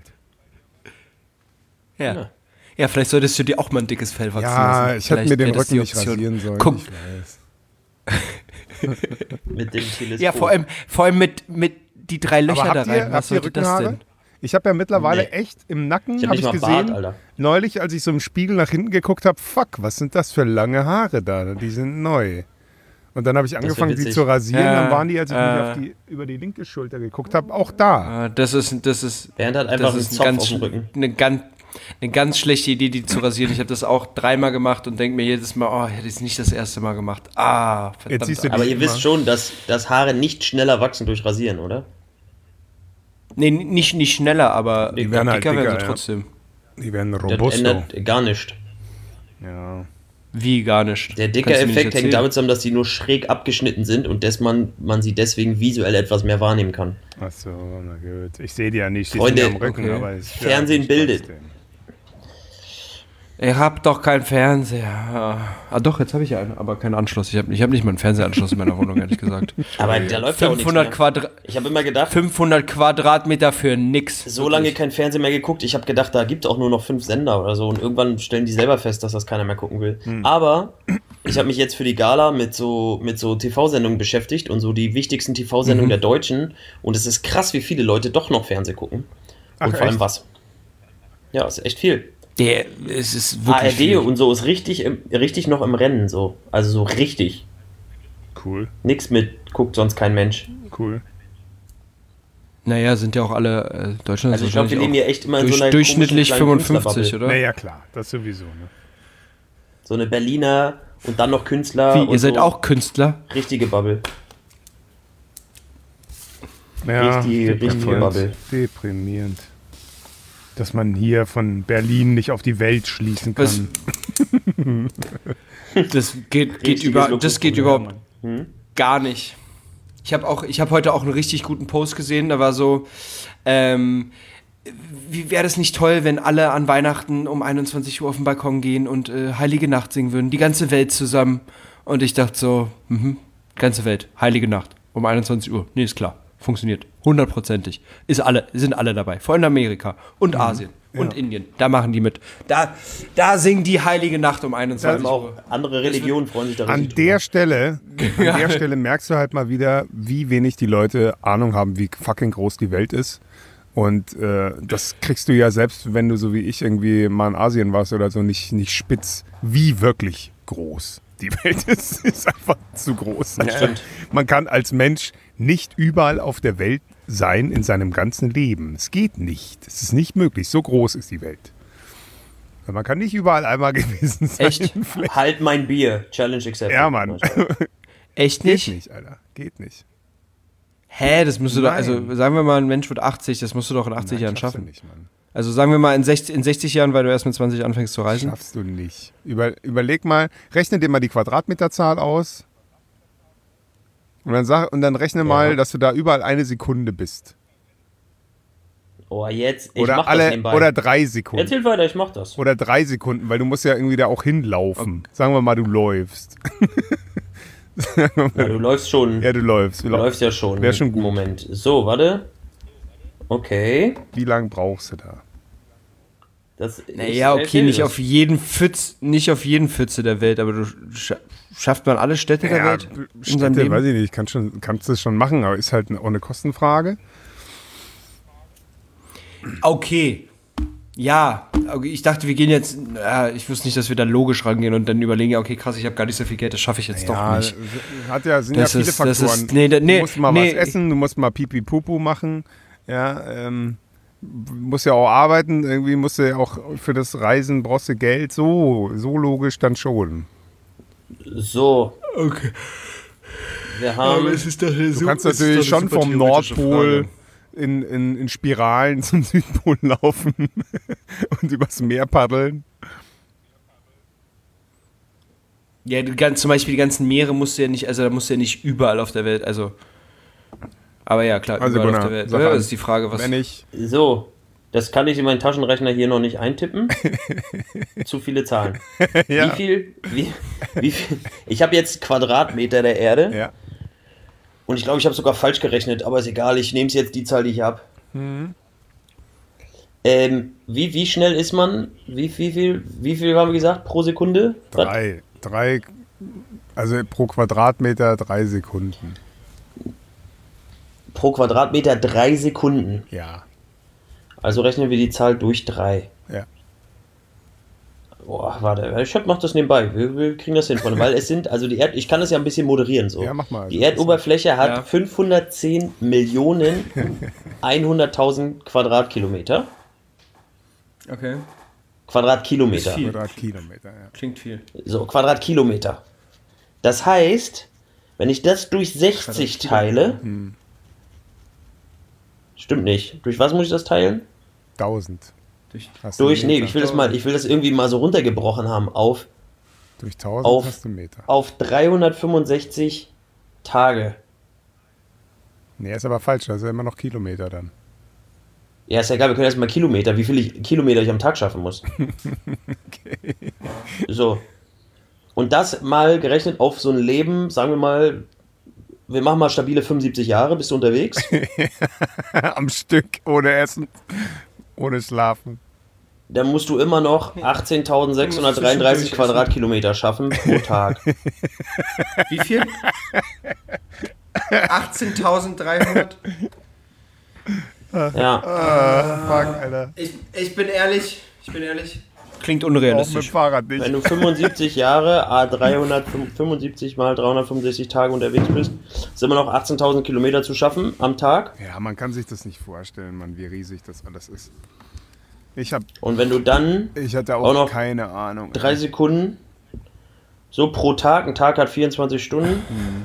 Ja. Ja, vielleicht solltest du dir auch mal ein dickes Fell wachsen Ja, lassen. ich hätte Vielleicht mir den wäre das Rücken die nicht Option. rasieren sollen. Guck, Ich weiß. Mit dem Teleskop. ja, vor allem mit die 3 Löcher Aber da habt rein. ihr Was sollte das Rückenhaare? denn? Ich habe ja mittlerweile Nee. echt im Nacken, Ich hab habe nicht ich mal gesehen, Bart, Alter. neulich, als ich so im Spiegel nach hinten geguckt habe, fuck, was sind das für lange Haare da? Die sind neu. Und dann habe ich angefangen, die witzig. zu rasieren. Ja, Dann waren die, als ich mich über die linke Schulter geguckt habe, auch da. Das ist Bernd hat einfach einen das ist Zopf auf dem Rücken. eine ganz schlechte Idee, die zu rasieren. Ich habe das auch 3-mal gemacht und denke mir jedes Mal, oh, ich hätte es nicht das erste Mal gemacht. Jetzt siehst du Verdammt. Aber die ihr wisst schon, dass Haare nicht schneller wachsen durch Rasieren, oder? Nee, nicht schneller, aber Die werden halt werden dicker, sie ja. trotzdem. Die werden Das robusto. ändert gar nichts. Ja. Wie gar nicht. Der Kannst du mir nicht Dicker-Effekt hängt erzählen. damit zusammen, dass sie nur schräg abgeschnitten sind und dass man sie deswegen visuell etwas mehr wahrnehmen kann. Achso, na gut. Ich sehe die ja nicht, die Freunde, sind ja am Rücken, okay. aber es Fernsehen ich bildet. trotzdem. Ich hab doch keinen Fernseher. Doch, jetzt habe ich einen, aber keinen Anschluss. Ich hab nicht mal einen Fernsehanschluss in meiner Wohnung, ehrlich gesagt. Aber da läuft ja auch nichts 500 mehr. Ich habe immer gedacht, 500 Quadratmeter für nix. so lange kein Fernsehen mehr geguckt. Ich habe gedacht, da gibt es auch nur noch 5 Sender oder so. Und irgendwann stellen die selber fest, dass das keiner mehr gucken will. Aber ich habe mich jetzt für die Gala mit so TV-Sendungen beschäftigt und so die wichtigsten TV-Sendungen der Deutschen. Und es ist krass, wie viele Leute doch noch Fernsehen gucken. Ach, Und vor allem echt? was. Ja, ist echt viel. Es ist wirklich ARD viel. und so ist richtig noch im Rennen so. Also so richtig. Cool, Nix mit, guckt sonst kein Mensch. cool. Naja, sind ja auch alle Deutschland. Also ist ich glaube, wir wahrscheinlich leben hier echt immer in so einer durchschnittlich komischen kleinen 55, Künstlerbubble. oder? Naja, klar, das sowieso. Ne? So eine Berliner und dann noch Künstler. Wie, und ihr seid so auch Künstler? richtige Bubble. Ja, Richtige Bubble. Deprimierend. Dass man hier von Berlin nicht auf die Welt schließen Was- kann. Das geht Richtiges überhaupt Hm? gar nicht. Ich habe heute auch einen richtig guten Post gesehen, da war so, wie wäre das nicht toll, wenn alle an Weihnachten um 21 Uhr auf den Balkon gehen und Heilige Nacht singen würden, die ganze Welt zusammen. Und ich dachte so, ganze Welt, Heilige Nacht, um 21 Uhr. Nee, ist klar, funktioniert, 100%ig. Sind alle dabei, vor allem Amerika und Asien und Indien, da machen die mit. Da singen die Heilige Nacht um 21 Auch Uhr. andere Religionen freuen sich da An richtig der Stelle merkst du halt mal wieder, wie wenig die Leute Ahnung haben, wie fucking groß die Welt ist. Und das kriegst du ja selbst, wenn du so wie ich irgendwie mal in Asien warst oder so, nicht spitz, wie wirklich groß die Welt ist. Ist einfach zu groß. stimmt. Man kann als Mensch nicht überall auf der Welt sein in seinem ganzen Leben. Es geht nicht. Es ist nicht möglich. So groß ist die Welt. Man kann nicht überall einmal gewesen sein. Echt? Halt mein Bier. Challenge accepted. Ja, Mann. Echt Geht nicht? nicht, Alter. Geht nicht. Hä, das musst du doch, Nein. also sagen wir mal, ein Mensch wird 80, das musst du doch in 80 Nein, Jahren schaffst du schaffen. nicht, Mann. Also sagen wir mal in 60 Jahren, weil du erst mit 20 anfängst zu reisen. Schaffst du nicht. Überleg mal, rechne dir mal die Quadratmeterzahl aus. Und dann rechne mal, dass du da überall 1 Sekunde bist. Oh, jetzt. Ich Oder mach das nebenbei. oder 3 Sekunden. Erzähl weiter, ich mach das. Oder 3 Sekunden, weil du musst ja irgendwie da auch hinlaufen. Sagen wir mal, du läufst. Ja, du läufst schon. Ja, du läufst. Du läufst ja schon. Wär schon gut. Moment. So, warte. Okay. Wie lange brauchst du da? Das, Naja, okay, erzähl nicht das. auf jeden Pfütze der Welt, aber schafft man alle Städte der Welt in seinem Städte, Leben? weiß ich nicht, kannst du das schon machen, aber ist halt auch eine Kostenfrage. Okay. Ja, okay, ich dachte, wir gehen jetzt, ich wusste nicht, dass wir da logisch rangehen und dann überlegen, ja, okay, krass, ich habe gar nicht so viel Geld, das schaffe ich jetzt doch nicht. Sind Das ja viele ist- das Faktoren. ist- nee, du musst mal nee. was essen, du musst mal Pipi-Pupu machen. Ja, musst ja auch arbeiten, irgendwie musst du ja auch für das Reisen brauchst du Geld. So logisch dann schon. So, Okay. wir haben. ist doch eine Du kannst natürlich schon vom Nordpol in Spiralen zum Südpol laufen und übers Meer paddeln. Ja, zum Beispiel die ganzen Meere musst du ja nicht, also da musst du ja nicht überall auf der Welt, also. Aber ja, klar, Also überall Gunnar, auf der Welt. sag Ja, an. das ist die Frage, was. Wenn ich So, das kann ich in meinen Taschenrechner hier noch nicht eintippen. Zu viele Zahlen. Ja. Wie viel? Ich habe jetzt Quadratmeter der Erde. Ja. Und ich glaube, ich habe sogar falsch gerechnet, aber ist egal, ich nehme jetzt die Zahl, die ich habe. Wie schnell ist man? Wie viel haben wir gesagt pro Sekunde? Was? drei, also pro Quadratmeter 3 Sekunden. Pro Quadratmeter 3 Sekunden. Ja. Also rechnen wir die Zahl durch 3. Ja. Boah, warte, ich mach das nebenbei. Wir kriegen das hin, Freunde, weil es sind, also ich kann das ja ein bisschen moderieren so. Ja, mach mal. Die Erdoberfläche hat Ja. 510 Millionen 100.000 Quadratkilometer. Okay. Quadratkilometer. Ist viel. Quadratkilometer, ja. Klingt viel. So, Quadratkilometer. Das heißt, wenn ich das durch 60 teile, stimmt nicht. Durch was muss ich das teilen? 1000. Hast du Durch, einen nee, Meter. ich will das irgendwie mal so runtergebrochen haben auf Durch 1000 auf- hast du einen Meter. 365 Tage. Nee, ist aber falsch, das ist ja immer noch Kilometer dann. Ja, ist ja egal, wir können erstmal Kilometer, wie viele Kilometer ich am Tag schaffen muss. So. Und das mal gerechnet auf so ein Leben, sagen wir mal, wir machen mal stabile 75 Jahre, bist du unterwegs? Am Stück, ohne Essen, ohne Schlafen. Dann musst du immer noch 18.633 Quadratkilometer schaffen pro Tag. Wie viel? 18.300. Ja, Fuck, Alter. Ich bin ehrlich. Klingt Auch mit unrealistisch. Fahrrad wenn nicht. du 75 Jahre, 375 mal 365 Tage unterwegs bist, sind immer noch 18.000 Kilometer zu schaffen am Tag. Ja, man kann sich das nicht vorstellen, Mann, wie riesig das alles ist. Ich Und wenn du dann hatte auch auch noch keine Ahnung. 3 Sekunden, so pro Tag, ein Tag hat 24 Stunden.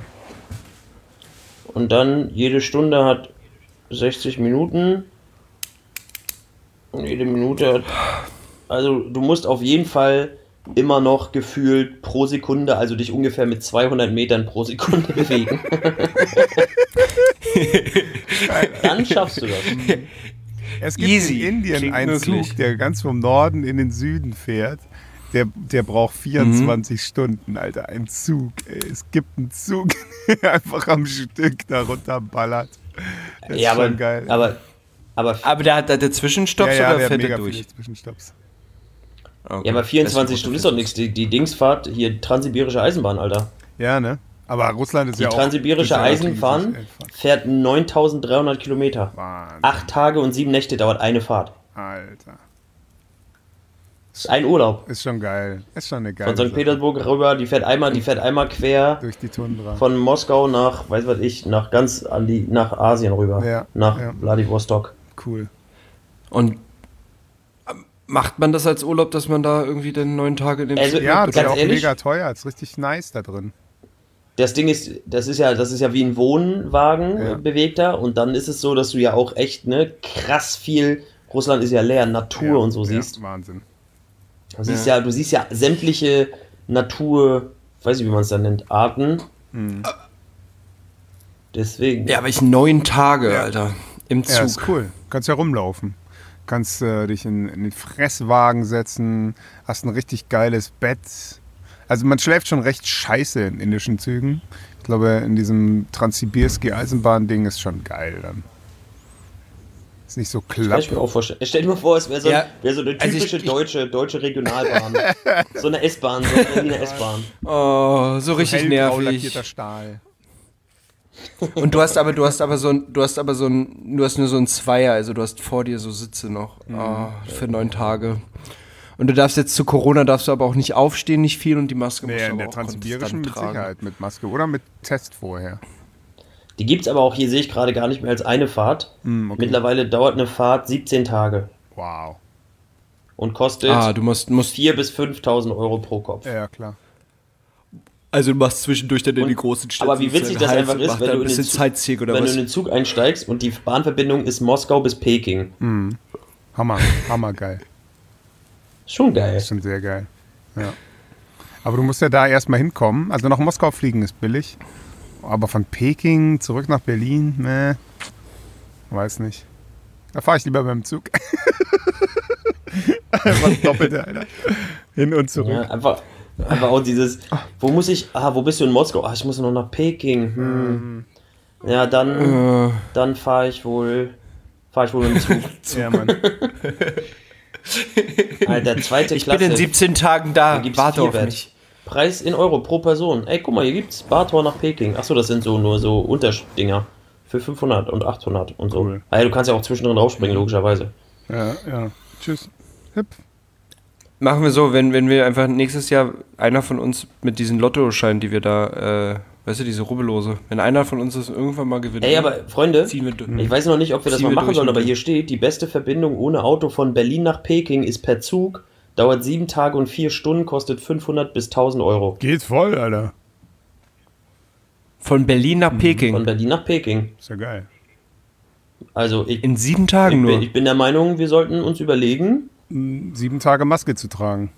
Und dann jede Stunde hat 60 Minuten. Und jede Minute hat. Also, du musst auf jeden Fall immer noch gefühlt pro Sekunde, also dich ungefähr mit 200 Metern pro Sekunde bewegen. Dann schaffst du das. Es gibt Easy. in Indien Klingt einen möglich. Zug, der ganz vom Norden in den Süden fährt. Der braucht 24 Stunden, Alter. Ein Zug, ey. Es gibt einen Zug, der einfach am Stück da runterballert. Das ist Ja, schon geil. Aber der hat der Zwischenstopps ja, oder der hat fährt er mega durch? viele Zwischenstopps. Okay. Ja, aber 24 Das Stunden ist doch nichts. Die Dingsfahrt, hier Transsibirische Eisenbahn, Alter. Ja, ne? Aber Russland ist Die ja auch... Transsibirische total Eisenbahn riesig einfach. fährt 9.300 Kilometer. Wahnsinn, 8 Tage und 7 Nächte dauert eine Fahrt. Alter. Das ist ein Urlaub. Ist schon geil. Ist schon eine geile Von St. Sache. Petersburg rüber, die fährt einmal quer Durch die Tundra. von Moskau nach, weiß was ich, nach nach Asien rüber. Ja, Nach ja. Vladivostok. Cool. Und macht man das als Urlaub, dass man da irgendwie dann 9 Tage in dem Also, Ja, das ist ganz ja auch ehrlich, mega teuer. Ist richtig nice da drin. das Ding ist, das ist ja wie ein Wohnwagen Ja. bewegter und dann ist es so, dass du ja auch echt, ne, krass viel, Russland ist ja leer, Natur und so siehst. Ja, Wahnsinn. Du siehst ja sämtliche Natur, weiß nicht, wie man es dann nennt, Arten. Deswegen. Ja, aber 9 Tage, Ja. Alter. Im Ja, ist Zug. cool. Kannst ja rumlaufen. Kannst dich in den Fresswagen setzen, hast ein richtig geiles Bett. Also man schläft schon recht scheiße in indischen Zügen. Ich glaube, in diesem Transsibirski-Eisenbahn-Ding ist schon geil dann. Ist nicht so Kann klapp. ich mir auch vorstellen. Stell dir mal vor, es wäre so, Ja, wär so eine also typische ich- deutsche Regionalbahn. So eine S-Bahn, so eine Berliner S-Bahn. Oh, so richtig Hellgrau nervig. lackierter Stahl. Und du hast nur so ein Zweier, also du hast vor dir so Sitze noch für 9 Tage. Und du darfst jetzt zu Corona aber auch nicht aufstehen, nicht viel und die Maske musst Nee, du in aber der auch Transsibirischen konstant mit tragen. Sicherheit mit Maske oder mit Test vorher. Die gibt es aber auch, hier sehe ich gerade gar nicht mehr als eine Fahrt. Okay. Mittlerweile dauert eine Fahrt 17 Tage Wow. und kostet Du musst 4.000 bis 5.000 Euro pro Kopf. Ja, klar. also du machst zwischendurch dann in die Und- großen Städte. aber wie witzig das einfach ist, wenn du ein in bisschen den Zug- Sightseeing oder Wenn du was? in den Zug einsteigst und die Bahnverbindung ist Moskau bis Peking. Hammergeil. Ist schon geil. Ist schon sehr geil. Ja. Aber du musst ja da erstmal hinkommen. Also nach Moskau fliegen ist billig. Aber von Peking zurück nach Berlin, ne. Weiß nicht. Da fahre ich lieber beim Zug. Was Doppelte, Alter. Hin und zurück. Ja, einfach auch dieses, wo bist du in Moskau? Ich muss noch nach Peking. Ja, dann fahre ich wohl mit dem Zug. Ja, Mann. Alter, zweite Ich bin Klasse. in 17 Tagen da, gibt's warte auf Vierbett. mich. Preis in Euro pro Person. Ey, guck mal, hier gibt's Bartor nach Peking. Achso, das sind nur so Unterdinger. Für 500 und 800 und so. Cool. Ah, ja, du kannst ja auch zwischendrin rausspringen, logischerweise. Ja. Tschüss. Hip. Machen wir so, wenn wir einfach nächstes Jahr einer von uns mit diesen Lottoscheinen, die wir da, weißt du, diese Rubbellose, wenn einer von uns das irgendwann mal gewinnt. Ey, aber Freunde, Ziehen wir durch. ich weiß noch nicht, ob wir das Ziehen mal wir machen durch sollen, mit aber dem. hier steht, die beste Verbindung ohne Auto von Berlin nach Peking ist per Zug dauert 7 Tage und 4 Stunden, kostet 500 bis 1000 Euro. Geht voll, Alter. Von Berlin nach Peking. Von Berlin nach Peking. Ist ja geil. Also In 7 Tagen nur. ich bin der Meinung, wir sollten uns überlegen. 7 Tage Maske zu tragen.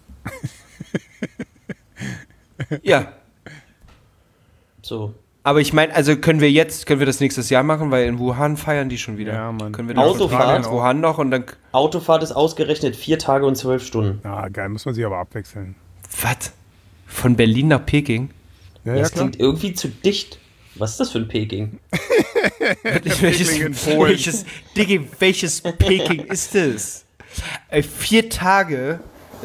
Ja. So. Aber ich meine, also können wir das nächstes Jahr machen, weil in Wuhan feiern die schon wieder. Ja, Mann. Können wir Autofahrt. in Wuhan noch und dann... Autofahrt ist ausgerechnet 4 Tage und 12 Stunden. Ah, geil, muss man sich aber abwechseln. Was? Von Berlin nach Peking? Ja, Das klingt irgendwie zu dicht. Was ist das für ein Peking? in Polen. welches Peking ist das? 4 Tage,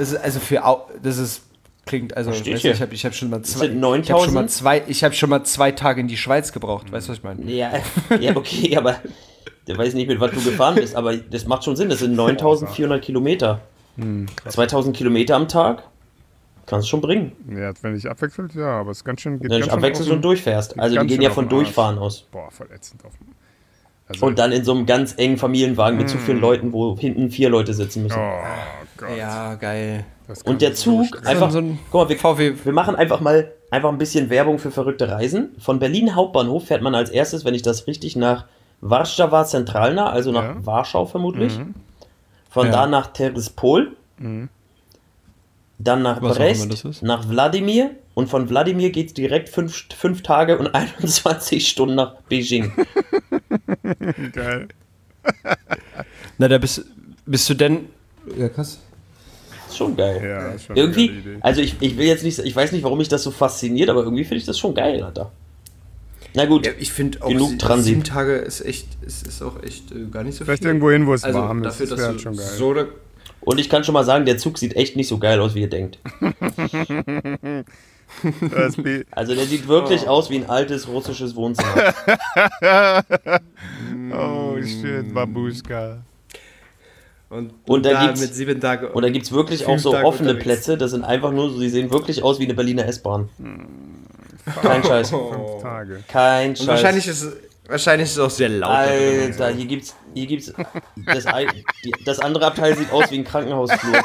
klingt, also, Steht weißt du, hier. ich habe schon mal sind 9000? ich habe schon mal 2 Tage in die Schweiz gebraucht, weißt du, was ich meine? Ja, okay, aber der weiß nicht, mit was du gefahren bist, aber das macht schon Sinn. Das sind 9400 Kilometer. 2000 Kilometer am Tag kannst du schon bringen. Ja, wenn ich abwechselt, ja, aber es ist ganz schön. Geht Wenn ganz du schön abwechselst auf und den- durchfährst. Also die ganz gehen schön ja auf von den Arsch. Durchfahren aus. Boah, voll ätzend. Also, Und dann in so einem ganz engen Familienwagen mit zu vielen Leuten, wo hinten 4 Leute sitzen müssen. oh Gott. Ja, geil. Das kann Und der so Zug, einfach, so ein guck mal, VW. wir machen einfach ein bisschen Werbung für verrückte Reisen. Von Berlin Hauptbahnhof fährt man als erstes, wenn ich das richtig, nach Warszawa Zentralna, also nach Ja. Warschau vermutlich. Von Ja. da nach Terespol. Dann nach Was auch immer Brest, das ist. nach Wladimir. Und von Wladimir geht es direkt 5 Tage und 21 Stunden nach Beijing. geil. Na, da bist du denn... Ja, krass. Ist schon geil. Ja, ist schon eine Irgendwie, geile Idee. also ich will jetzt nicht, ich weiß nicht, warum mich das so fasziniert, aber irgendwie finde ich das schon geil, Alter. Na gut, Ja, ich finde auch Genug Transit. 7 Tage ist auch echt gar nicht so Vielleicht viel. irgendwo hin, wo es Also warm ist. dafür, Das dass wäre du halt schon geil. so... und ich kann schon mal sagen, der Zug sieht echt nicht so geil aus, wie ihr denkt. Also der sieht wirklich aus wie ein altes russisches Wohnzimmer. Oh, shit, Babuschka. Und da gibt's- mit 7 Tagen... Und da gibt es wirklich auch 5 so Tage offene unterwegs. Plätze, das sind einfach nur so, die sehen wirklich aus wie eine Berliner S-Bahn. Kein Scheiß. 5 Tage. Kein Und Scheiß. wahrscheinlich ist es auch sehr laut. Alter, hier gibt's das andere Abteil sieht aus wie ein Krankenhausflur.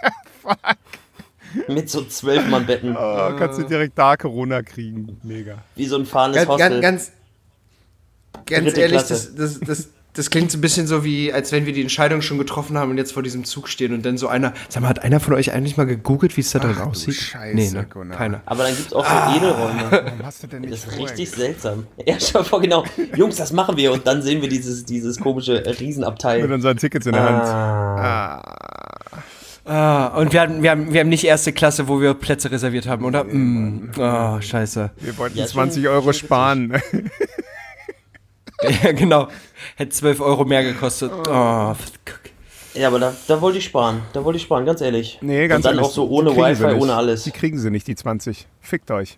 Mit so 12-Mann-Betten. Oh, kannst du direkt da Corona kriegen. Mega. Wie so ein fahrendes Hostel. Ganz Dritte ehrlich, Klasse. das klingt so ein bisschen so wie, als wenn wir die Entscheidung schon getroffen haben und jetzt vor diesem Zug stehen und dann so einer... Sag mal, hat einer von euch eigentlich mal gegoogelt, wie es da drin Ach du aussieht? Scheiße, Nee, ne? Gunnar. Keiner. Aber dann gibt's auch so Edelräume. Warum hast du denn nicht Das ist vorher richtig gesagt? seltsam. Ja, schau vor, genau. Jungs, das machen wir. Und dann sehen wir dieses komische Mit Riesenabteil. unseren Tickets in der Hand. Und wir haben nicht erste Klasse, wo wir Plätze reserviert haben, oder? Oh, scheiße. Wir wollten Ja, 20 schon- Euro schon sparen. Ja, genau. Hätte 12 Euro mehr gekostet. Oh, Ja, aber da wollte ich sparen. Da wollte ich sparen, ganz ehrlich. Nee, ganz Und dann ehrlich, auch so die ohne kriegen sie Wi-Fi, nicht. ohne alles. Die kriegen sie nicht, die 20. Fickt euch.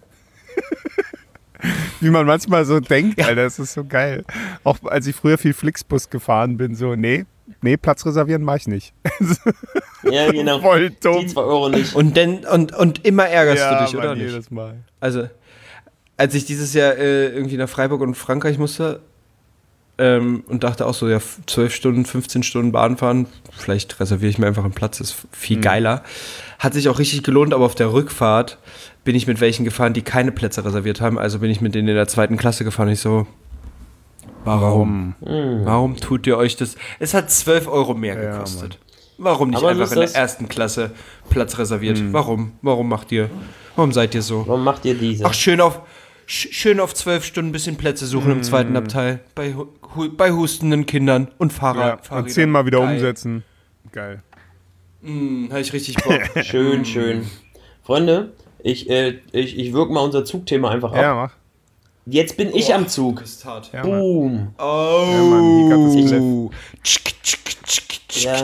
Wie man manchmal so denkt, Alter, das ist so geil. Auch als ich früher viel Flixbus gefahren bin, so, nee, Platz reservieren mach ich nicht. Ja, genau. Voll dumm. Die 2 Euro nicht. Und immer ärgerst du dich, oder Mann, nicht? jedes Mal. Also, als ich dieses Jahr irgendwie nach Freiburg und Frankreich musste und dachte auch so, ja, 12 Stunden, 15 Stunden Bahn fahren, vielleicht reserviere ich mir einfach einen Platz, ist viel geiler. Hat sich auch richtig gelohnt, aber auf der Rückfahrt bin ich mit welchen gefahren, die keine Plätze reserviert haben, also bin ich mit denen in der 2. Klasse gefahren und ich so, warum? Warum tut ihr euch das? Es hat 12 Euro mehr Ja, gekostet. Warum nicht Aber einfach ist in der das- 1. Klasse Platz reserviert? Warum? Warum seid ihr so? Warum macht ihr diese? Ach, schön auf 12 Stunden ein bisschen Plätze suchen im 2. Abteil. Bei hustenden Kindern und Ja, Fahrrädern. und 10-mal wieder Geil. umsetzen. Geil. Habe ich richtig Bock. Schön, schön. Freunde, ich wirke mal unser Zugthema einfach ab. Ja, mach. Jetzt bin ich am Zug. Ist hart. Ja, Mann. Boom. Ja, Mann, wie hat das Ja,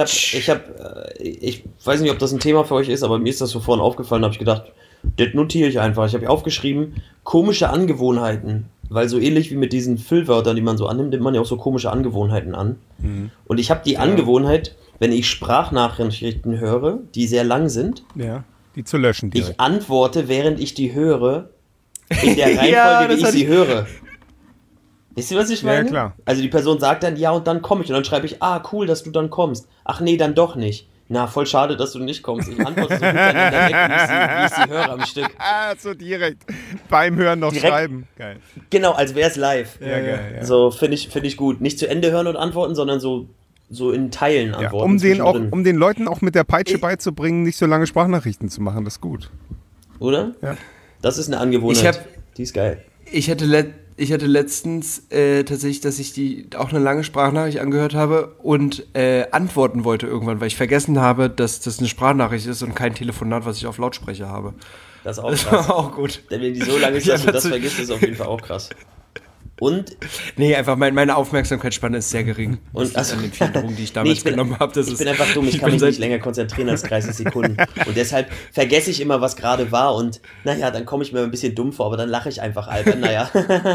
ich weiß nicht, ob das ein Thema für euch ist, aber mir ist das so vorhin aufgefallen, habe ich gedacht, das notiere ich einfach. Ich habe aufgeschrieben, komische Angewohnheiten, weil so ähnlich wie mit diesen Füllwörtern, die man so annimmt, nimmt man ja auch so komische Angewohnheiten an. Und ich habe die Angewohnheit, wenn ich Sprachnachrichten höre, die sehr lang sind, Ja, die zu löschen ich direkt. antworte, während ich die höre, in der Reihenfolge, Ja, wie das ich hatte sie ich- höre. Wisst ihr, was ich Ja, meine? klar. Also die Person sagt dann, ja, und dann komme ich. Und dann schreibe ich, cool, dass du dann kommst. Ach nee, dann doch nicht. Na, voll schade, dass du nicht kommst. Ich antworte so hintereinander weg, wie ich sie höre am Stück. So direkt beim Hören noch Direkt. schreiben. Geil. Genau, als wäre es live. Ja, geil. Ja. So, finde ich gut. Nicht zu Ende hören und antworten, sondern so in Teilen Ja, antworten. um den Leuten auch mit der Peitsche beizubringen, nicht so lange Sprachnachrichten zu machen. Das ist gut. Oder? Ja. Das ist eine Angewohnheit. Die ist geil. Ich hatte letztens tatsächlich, dass ich auch eine lange Sprachnachricht angehört habe und antworten wollte irgendwann, weil ich vergessen habe, dass das eine Sprachnachricht ist und kein Telefonat, was ich auf Lautsprecher habe. Das ist auch Das krass. war auch gut. Denn wenn die so lange ist, dass du das vergisst, ist auf jeden Fall auch krass. Und Nee, einfach meine Aufmerksamkeitsspanne ist sehr gering. Und Das liegt an den vielen Drogen, die ich damals genommen habe. Ich bin einfach dumm, ich kann mich nicht länger konzentrieren als 30 Sekunden. Und deshalb vergesse ich immer, was gerade war. Und naja, dann komme ich mir ein bisschen dumm vor, aber dann lache ich einfach albern. Naja.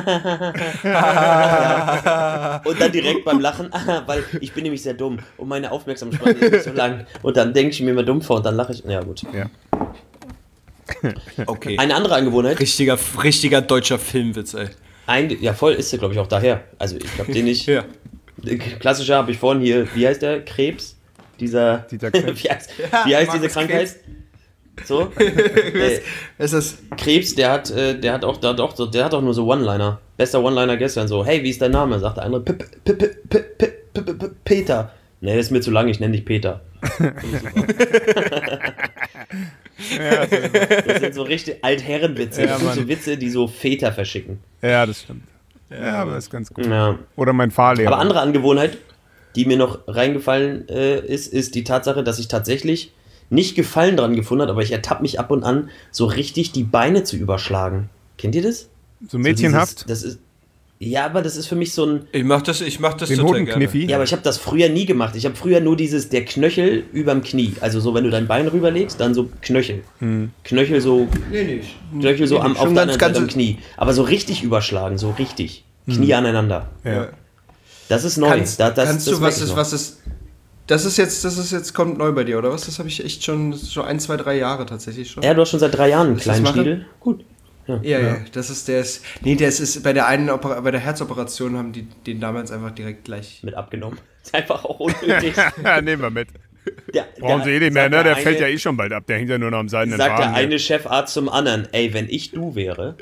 Ja. Und dann direkt beim Lachen, weil ich bin nämlich sehr dumm. Und meine Aufmerksamkeitsspanne ist nicht so lang. Und dann denke ich mir immer dumm vor und dann lache ich. Ja, gut. Ja. Okay. Eine andere Angewohnheit. Richtiger deutscher Filmwitz, ey. Ja, voll ist der, glaube ich, auch daher. Also ich glaube, den nicht. Ja. Klassischer habe ich vorhin hier, wie heißt der? Krebs? Dieter Krebs. wie heißt diese Markus Krankheit? So? Es ist Krebs, der hat auch nur so One-Liner. Bester One-Liner gestern so, hey, wie ist dein Name? Sagt der andere, Peter. Nee, das ist mir zu lang, ich nenne dich Peter. Das sind so richtig Altherrenwitze. Das sind so Witze, die so Väter verschicken. Ja, das stimmt. Ja, aber das ist ganz gut. Ja. Oder mein Fahrlehrer. Aber andere Angewohnheit, die mir noch reingefallen ist die Tatsache, dass ich tatsächlich nicht Gefallen dran gefunden habe, aber ich ertappe mich ab und an, so richtig die Beine zu überschlagen. Kennt ihr das? So mädchenhaft? So dieses, ja, aber das ist für mich so ein... Ich mach das Den total gerne. Hodenkniffi? Ja, aber ich habe das früher nie gemacht. Ich habe früher nur der Knöchel überm Knie. Also so, wenn du dein Bein rüberlegst, dann so Knöchel. Knöchel so... Knöchel so auf schon der anderen ganz Seite am Knie. Aber so richtig überschlagen, so richtig. Knie aneinander. Ja. Das ist neu. Kannst du, merke ich noch. das ist jetzt kommt neu bei dir, oder was? Das habe ich echt schon 1, 2, 3 Jahre tatsächlich schon. Ja, du hast schon seit 3 Jahren einen Willst du das kleinen machen? Stiedel. Gut. Ja, das ist bei der Herzoperation haben die den damals einfach direkt gleich. Mit abgenommen. Ist einfach auch unnötig. Ja, nehmen wir mit. Der- Brauchen Sie eh nicht mehr, ne? Der fällt ja eh schon bald ab. Der hängt ja nur noch am seidenen Sagt der Faden hier. eine Chefarzt zum anderen, ey, wenn ich du wäre,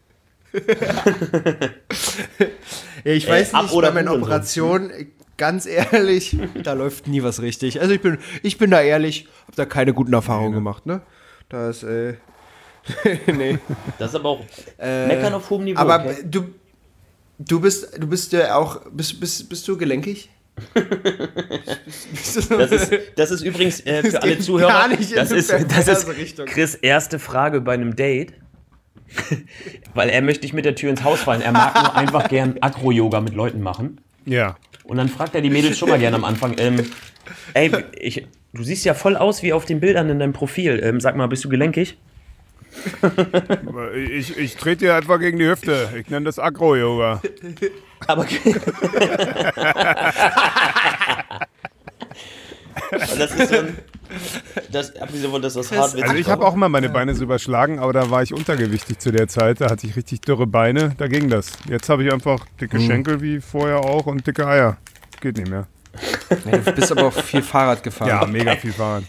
Ja, ich weiß ab nicht, oder bei meinen Hurensohn. Operationen, ganz ehrlich, da läuft nie was richtig. Also ich bin da ehrlich, habe da keine guten Erfahrungen gemacht, ne? Da ist, nee. das ist aber auch Meckern auf hohem Niveau. Aber okay? du bist ja auch, bist du gelenkig? Das ist übrigens für Das alle geht Zuhörer, gar nicht in das eine ist perverse Richtung. Chris' erste Frage bei einem Date, weil er möchte nicht mit der Tür ins Haus fallen. Er mag nur einfach gern Acro-Yoga mit Leuten machen. Ja. Und dann fragt er die Mädels schon mal gerne am Anfang, ey, du siehst ja voll aus wie auf den Bildern in deinem Profil. Sag mal, bist du gelenkig? Ich trete dir einfach gegen die Hüfte. Ich nenne das Acro-Yoga. Aber das ist so ein... abgesehen davon, dass das hart witzig Also ich habe auch mal meine Beine so überschlagen, aber da war ich untergewichtig zu der Zeit. Da hatte ich richtig dürre Beine. Da ging das. Jetzt habe ich einfach dicke Schenkel wie vorher auch und dicke Eier. Geht nicht mehr. Ja, du bist aber auch viel Fahrrad gefahren. Ja, mega viel Fahren.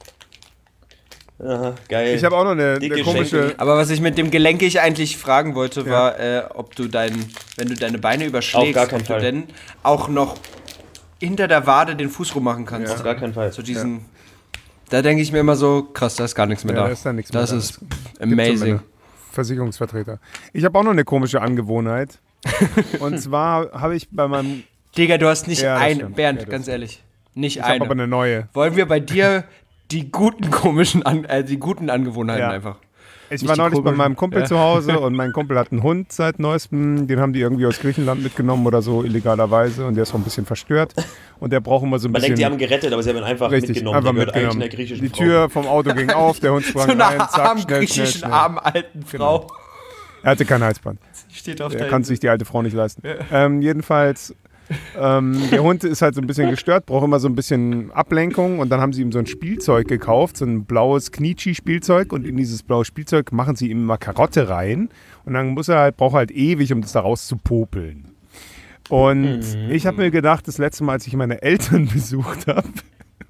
Aha, geil. Ich habe auch noch eine Dicke komische... Schenkel. Aber was ich mit dem gelenkig eigentlich fragen wollte, war, ob du wenn du deine Beine überschlägst, Auf gar keinen ob du Fall. denn auch noch hinter der Wade den Fuß rummachen kannst. Auf gar keinen Fall. So diesen. Da denke ich mir immer so, krass, da ist gar nichts mehr Ja, da. da ist da nichts mehr das da. ist Gibt's so amazing. meine Versicherungsvertreter. Ich habe auch noch eine komische Angewohnheit. Und zwar habe ich bei meinem... Digga, du hast nicht Ja, das stimmt. Bernd, Ja, das ganz ehrlich. Nicht Ich habe aber eine. eine neue. Wollen wir bei dir die guten die guten Angewohnheiten Ja. einfach? Ich Nicht war die neulich bei komischen. meinem Kumpel zu Hause und mein Kumpel hat einen Hund seit neuestem. Den haben die irgendwie aus Griechenland mitgenommen oder so, illegalerweise. Und der ist auch ein bisschen verstört. Und der braucht immer so ein Man denkt, bisschen... die haben gerettet, aber sie haben ihn einfach Richtig, mitgenommen. einfach Der gehört eigentlich mitgenommen. einer griechischen Die Frau. Tür vom Auto ging auf, der Hund sprang So rein, eine zack, armen schnell, griechischen, schnell. armen alten Frau. Er hatte kein Halsband. Steht auf Er der kann sich die alte Frau nicht leisten. Jedenfalls, der Hund ist halt so ein bisschen gestört, braucht immer so ein bisschen Ablenkung. Und dann haben sie ihm so ein Spielzeug gekauft, so ein blaues Knietschi-Spielzeug. Und in dieses blaue Spielzeug machen sie ihm immer Karotte rein. Und dann braucht er halt ewig, um das da rauszupopeln. Und ich habe mir gedacht, das letzte Mal, als ich meine Eltern besucht habe,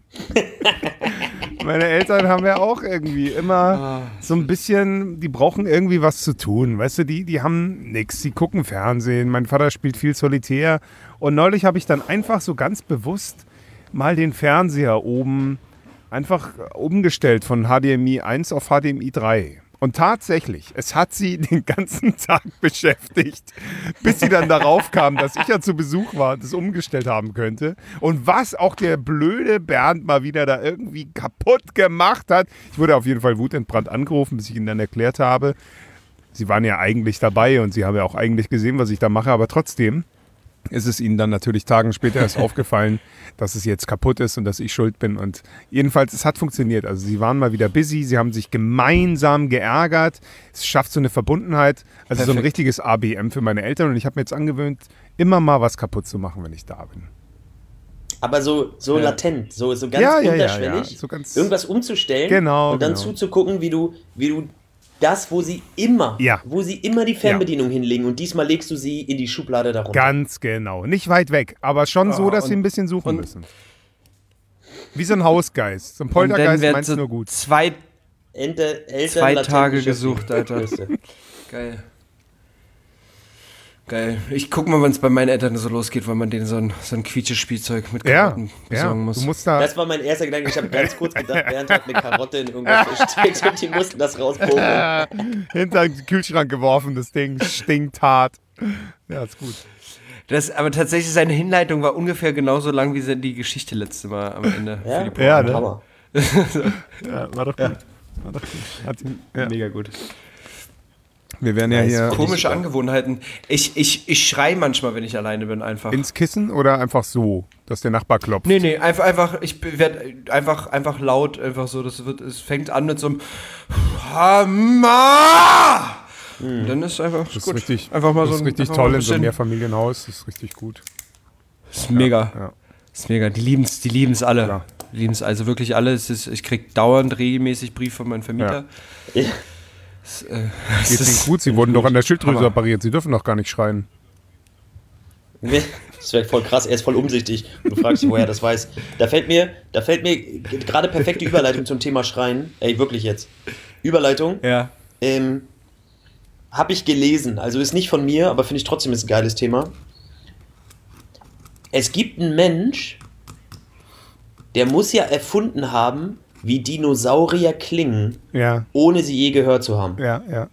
Meine Eltern haben ja auch irgendwie immer so ein bisschen, die brauchen irgendwie was zu tun. Weißt du, die haben nichts, die gucken Fernsehen. Mein Vater spielt viel Solitär. Und neulich habe ich dann einfach so ganz bewusst mal den Fernseher oben einfach umgestellt von HDMI 1 auf HDMI 3. Und tatsächlich, es hat sie den ganzen Tag beschäftigt, bis sie dann darauf kam, dass ich ja zu Besuch war und das umgestellt haben könnte. Und was auch der blöde Bernd mal wieder da irgendwie kaputt gemacht hat. Ich wurde auf jeden Fall wutentbrannt angerufen, bis ich ihnen dann erklärt habe. Sie waren ja eigentlich dabei und sie haben ja auch eigentlich gesehen, was ich da mache, aber trotzdem ist es ihnen dann natürlich Tagen später erst aufgefallen, dass es jetzt kaputt ist und dass ich schuld bin. Und jedenfalls, es hat funktioniert. Also sie waren mal wieder busy, sie haben sich gemeinsam geärgert. Es schafft so eine Verbundenheit. Also so ein richtiges ABM für meine Eltern. Und ich habe mir jetzt angewöhnt, immer mal was kaputt zu machen, wenn ich da bin. Aber so latent, so ganz unterschwellig, ja. So ganz irgendwas umzustellen genau, und dann zuzugucken, wie du das, wo sie immer die Fernbedienung hinlegen und diesmal legst du sie in die Schublade darunter. Ganz genau. Nicht weit weg, aber schon so, dass sie ein bisschen suchen müssen. Wie so ein Hausgeist. So ein Poltergeist meinst du nur gut. Zwei Tage gesucht, Alter. Geil. Ich guck mal, wann es bei meinen Eltern so losgeht, weil man denen so ein Quietsche-Spielzeug mit Karotten besorgen muss. Du musst da das war mein erster Gedanke. Ich habe ganz kurz gedacht, Bernd hat eine Karotte in irgendwas versteckt und die mussten das rauspolen. hinter den Kühlschrank geworfen, das Ding stinkt hart. Ja, ist gut. Aber tatsächlich, seine Hinleitung war ungefähr genauso lang wie die Geschichte letzte Mal am Ende. Ja, für die ne? Hammer. Ja, war doch gut. Mega gut. Wir werden ja hier komische Angewohnheiten. Ich schreie manchmal, wenn ich alleine bin, einfach. ins Kissen oder einfach so, dass der Nachbar klopft? Nee, einfach, ich werde einfach laut, einfach so, es fängt an mit so einem Hammer! Dann ist einfach Das gut. ist richtig, einfach mal das so ist richtig toll in so einem Mehrfamilienhaus. Das ist richtig gut. Das ist mega. Ja. Das ist mega. Die lieben's alle. Klar. Die lieben's also wirklich alle. Ich krieg dauernd regelmäßig Brief von meinem Vermieter. Ja. Geht's Ihnen gut? Sie wurden doch an der Schilddrüse operiert. Sie dürfen doch gar nicht schreien. Das wäre voll krass, er ist voll umsichtig. Und du fragst dich, woher er das weiß. Da fällt mir gerade perfekte Überleitung zum Thema Schreien. Ey, wirklich jetzt. Überleitung. Ja. Habe ich gelesen. Also ist nicht von mir, aber finde ich trotzdem ist ein geiles Thema. Es gibt einen Mensch, der muss ja erfunden haben, wie Dinosaurier klingen, ohne sie je gehört zu haben. Ja.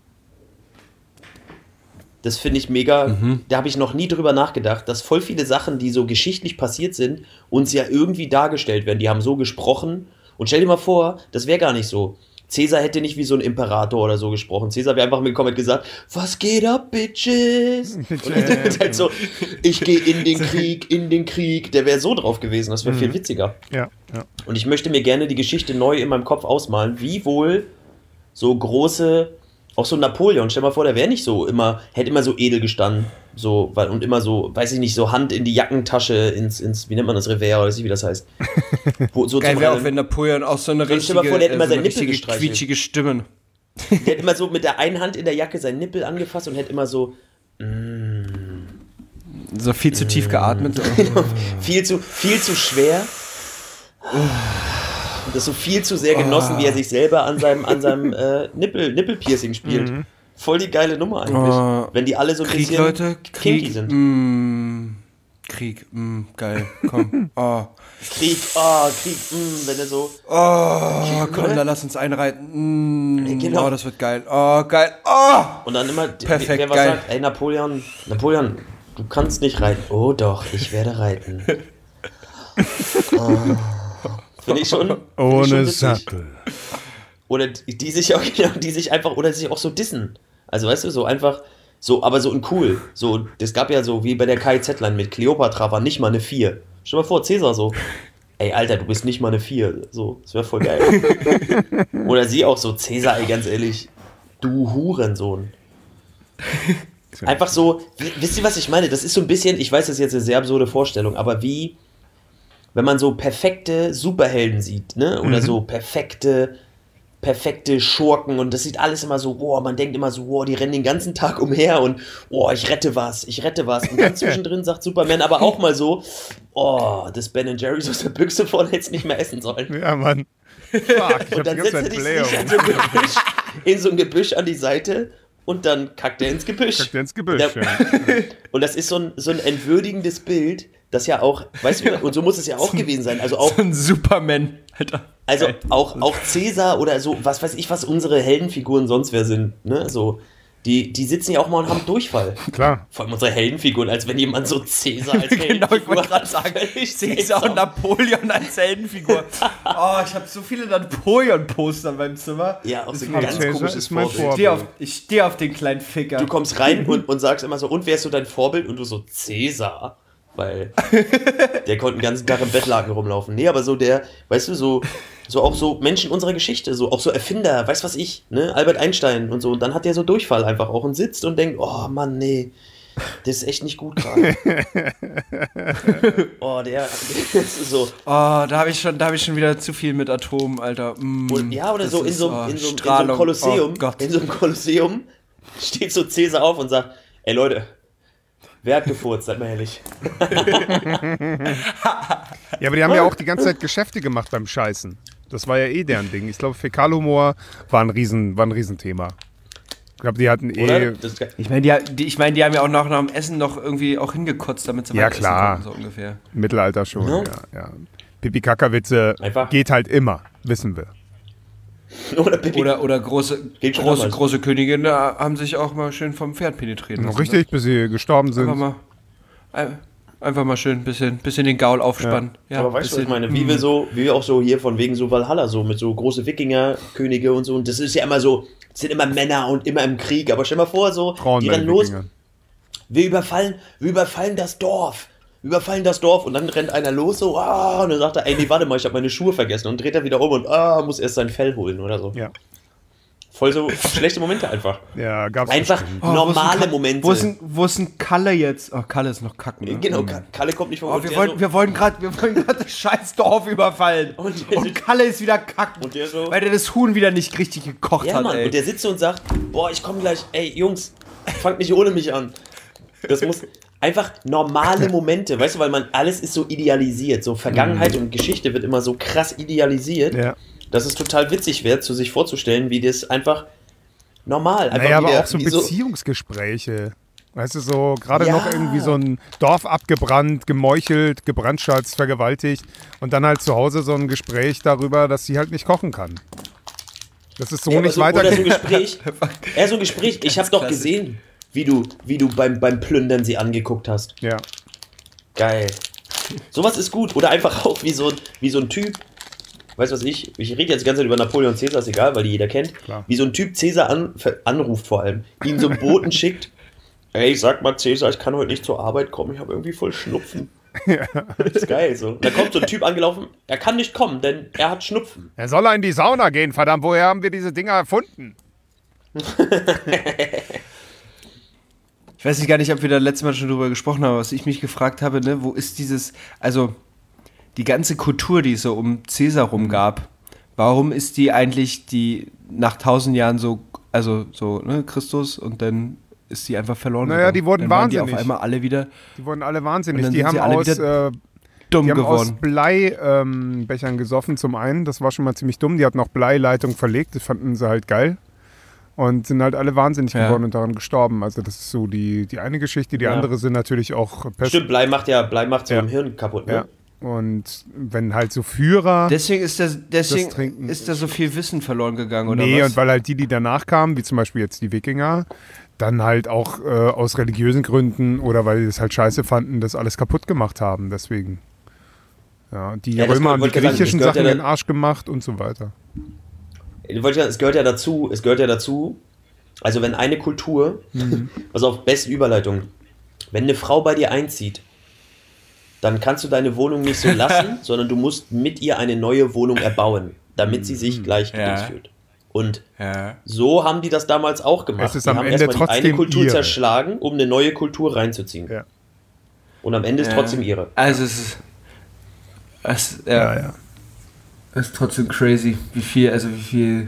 Das finde ich mega, da habe ich noch nie drüber nachgedacht, dass voll viele Sachen, die so geschichtlich passiert sind, uns ja irgendwie dargestellt werden. Die haben so gesprochen und stell dir mal vor, das wäre gar nicht so. Cäsar hätte nicht wie so ein Imperator oder so gesprochen. Cäsar wäre einfach mitgekommen und gesagt, was geht ab, Bitches? Und das ist halt so, ich gehe in den Krieg. Der wäre so drauf gewesen, das wäre viel witziger. Ja. Und ich möchte mir gerne die Geschichte neu in meinem Kopf ausmalen, wie wohl so große, auch so Napoleon, stell mal vor, der wäre nicht so hätte immer so edel gestanden, so, und immer so, weiß ich nicht, so Hand in die Jackentasche, ins wie nennt man das, Revers, oder weiß ich, wie das heißt. So geil wäre auch, wenn Napoleon auch so eine richtige, stell mal vor, der hat immer seinen Nippel gestreichelt. quietschige Stimme. Der hat immer so mit der einen Hand in der Jacke seinen Nippel angefasst und hätte immer so so viel zu tief geatmet. Genau, viel zu schwer. Und das so viel zu sehr genossen, wie er sich selber an seinem Nippelpiercing spielt. Voll die geile Nummer eigentlich. Wenn die alle so ein Krieg, bisschen Leute, kinky sind. Krieg, geil, komm. Krieg, wenn er so... komm, dann lass uns einreiten. Genau. Das wird geil. Geil. Und dann immer, perfekt, wer was geil. sagt, ey Napoleon, du kannst nicht reiten. Oh doch, ich werde reiten. Finde ich schon. Ohne Sattel. Oder die sich auch so dissen. Also weißt du, so einfach, so, aber so in cool. So, das gab ja so, wie bei der KIZ-Line mit Kleopatra war nicht mal eine 4. Stell dir mal vor, Cäsar so. Ey, Alter, du bist nicht mal eine 4. So, das wäre voll geil. Oder sie auch so, Cäsar, ey, ganz ehrlich, du Hurensohn. Einfach so, wisst ihr, was ich meine? Das ist so ein bisschen, ich weiß, das ist jetzt eine sehr absurde Vorstellung, aber wie, wenn man so perfekte Superhelden sieht, ne? Oder so perfekte perfekte Schurken und das sieht alles immer so, boah, man denkt immer so, boah, die rennen den ganzen Tag umher und boah, ich rette was. Und dann zwischendrin sagt Superman aber auch mal so, oh, das Ben Jerry's aus der Büchse vorne hätte es nicht mehr essen sollen. Ja, Mann. Fuck, ich hab Und dann die ganze setzt er Zeit dich Blähung. in so ein Gebüsch an die Seite und dann kackt er ins Gebüsch. Kackt er ins Gebüsch, Ja. Und das ist so ein entwürdigendes Bild, das ja auch, weißt du, und so muss es ja auch gewesen sein. Also auch, So ein Superman, Alter. also auch Cäsar oder so, was weiß ich, was unsere Heldenfiguren sonst wer sind, ne? So, die sitzen ja auch mal und haben Durchfall. Klar. Vor allem unsere Heldenfiguren, als wenn jemand so Cäsar als Genau, ich Heldenfigur wollte gerade hat. sagen, Völlig Cäsar seltsam. und Napoleon als Heldenfigur. Oh, ich habe so viele Napoleon-Poster in meinem Zimmer. Ja, auch so ein Aber ganz Cäsar komisches ist mein Vorbild. Ich stehe auf den kleinen Ficker. Du kommst rein und sagst immer so, und wer ist so dein Vorbild? Und du so, Cäsar. Weil der konnte den ganzen Tag im Bettlaken rumlaufen. Nee, aber so der, weißt du, so auch so Menschen unserer Geschichte, so auch so Erfinder, weißt was ich, ne? Albert Einstein und so. Und dann hat der so Durchfall einfach auch und sitzt und denkt, oh Mann, nee, das ist echt nicht gut gerade. Oh, das ist so. Oh, da habe ich schon wieder zu viel mit Atomen, Alter. Und, ja, oder das so in ist, so einem Strahlung. Kolosseum. Oh Gott. In so einem Kolosseum steht so Cäsar auf und sagt, ey Leute, wer hat gefurzt, seid mal ehrlich. Ja, aber die haben ja auch die ganze Zeit Geschäfte gemacht beim Scheißen. Das war ja eh deren Ding. Ich glaube, Fäkalhumor war ein Riesenthema. Ich glaube, die hatten Oder? eh... Ich meine, die haben ja auch nach dem Essen noch irgendwie auch hingekotzt, damit sie Ja, weiter essen klar. konnten, so ungefähr. Mittelalter schon, Ja. ja. Pipi-Kaka-Witze Einfach. geht halt immer, wissen wir. Oder Pippi. Oder Geht schon damals. große Königin, da haben sich auch mal schön vom Pferd penetriert lassen. Richtig, bis sie gestorben Ne? sind. Einfach mal schön ein bisschen den Gaul aufspannen. Ja, Aber weißt du, was ich bisschen- meine? Wie wir auch so hier von wegen so Valhalla, so mit so große Wikinger-Könige und so. Und das ist ja immer so, es sind immer Männer und immer im Krieg. Aber stell mal vor, so, Frauen die bei rennen den los, Wikingern. wir überfallen das Dorf. Und dann rennt einer los so, und dann sagt er, ey, nee, warte mal, ich habe meine Schuhe vergessen. Und dreht er wieder um und muss erst sein Fell holen oder so. Ja, Voll so schlechte Momente einfach. ja gab's Einfach bestimmt. normale Momente. Wo ist ein Kalle jetzt? Oh, Kalle ist noch kacken. Ne? Genau, Kalle kommt nicht vom Oh, wir wollen gerade das scheiß Dorf überfallen. Und Kalle ist wieder kacken. Und der so- weil der das Huhn wieder nicht richtig gekocht Ja, hat, Mann, ey. und der sitzt und sagt, boah, ich komme gleich, ey, Jungs, fangt nicht ohne mich an. Das muss einfach normale Momente, weißt du, weil alles ist so idealisiert, so Vergangenheit und Geschichte wird immer so krass idealisiert, Ja. dass es total witzig wird, sich vorzustellen, wie das einfach normal, einfach Naja, aber wieder, auch so wie Beziehungsgespräche. Weißt du, so gerade Ja. noch irgendwie so ein Dorf abgebrannt, gemeuchelt, gebrandschatzt, vergewaltigt und dann halt zu Hause so ein Gespräch darüber, dass sie halt nicht kochen kann. Das ist so Ja, nicht oder so ein weitergehen. Gespräch, ich habe doch klasse. gesehen, wie du beim Plündern sie angeguckt hast. Ja. Geil. Sowas ist gut. Oder einfach auch wie so ein Typ, weißt du was ich rede jetzt die ganze Zeit über Napoleon Cäsar, ist egal, weil die jeder kennt, Klar. wie so ein Typ Cäsar anruft vor allem, ihm so einen Boten schickt, ey, sag mal Cäsar, ich kann heute nicht zur Arbeit kommen, ich habe irgendwie voll Schnupfen. Das ist geil so. Da kommt so ein Typ angelaufen, er kann nicht kommen, denn er hat Schnupfen. Er soll in die Sauna gehen, verdammt, woher haben wir diese Dinger erfunden? Ich weiß gar nicht, ob wir da letztes Mal schon drüber gesprochen haben, was ich mich gefragt habe, ne, wo ist also die ganze Kultur, die es so um Cäsar rum gab, warum ist die eigentlich nach 1000 Jahren so, also so, ne, Christus und dann ist die einfach verloren Naja, gegangen. die wurden Dann waren wahnsinnig. Die auf einmal alle wieder Die wurden alle wahnsinnig. Und dann Die sind haben sie alle aus, dumm die haben aus geworden. Bleibechern gesoffen zum einen. Das war schon mal ziemlich dumm. Die hatten auch Bleileitung verlegt. Das fanden sie halt geil. Und sind halt alle wahnsinnig Ja. geworden und daran gestorben. Also das ist so die eine Geschichte. Die Ja. andere sind natürlich auch Stimmt, Blei macht so Ja. im Hirn kaputt, ne? Ja. Und wenn halt so Führer... Deswegen Trinken- ist da so viel Wissen verloren gegangen, oder Nee, was? und weil halt die danach kamen, wie zum Beispiel jetzt die Wikinger, dann halt auch aus religiösen Gründen oder weil die es halt scheiße fanden, das alles kaputt gemacht haben. Deswegen. Ja, die Ja, das Römer haben die wollte ich sagen, griechischen das gehört Sachen ja in den Arsch gemacht und so weiter. Es gehört ja dazu, also wenn eine Kultur, also auf beste Überleitung, wenn eine Frau bei dir einzieht, dann kannst du deine Wohnung nicht so lassen, sondern du musst mit ihr eine neue Wohnung erbauen, damit sie sich gleich Ja. fühlt. Und Ja. so haben die das damals auch gemacht. Es ist die am haben Ende erstmal die eine trotzdem Kultur ihre. zerschlagen, um eine neue Kultur reinzuziehen. Ja. Und am Ende ist trotzdem ihre. Also es ist trotzdem crazy, wie viel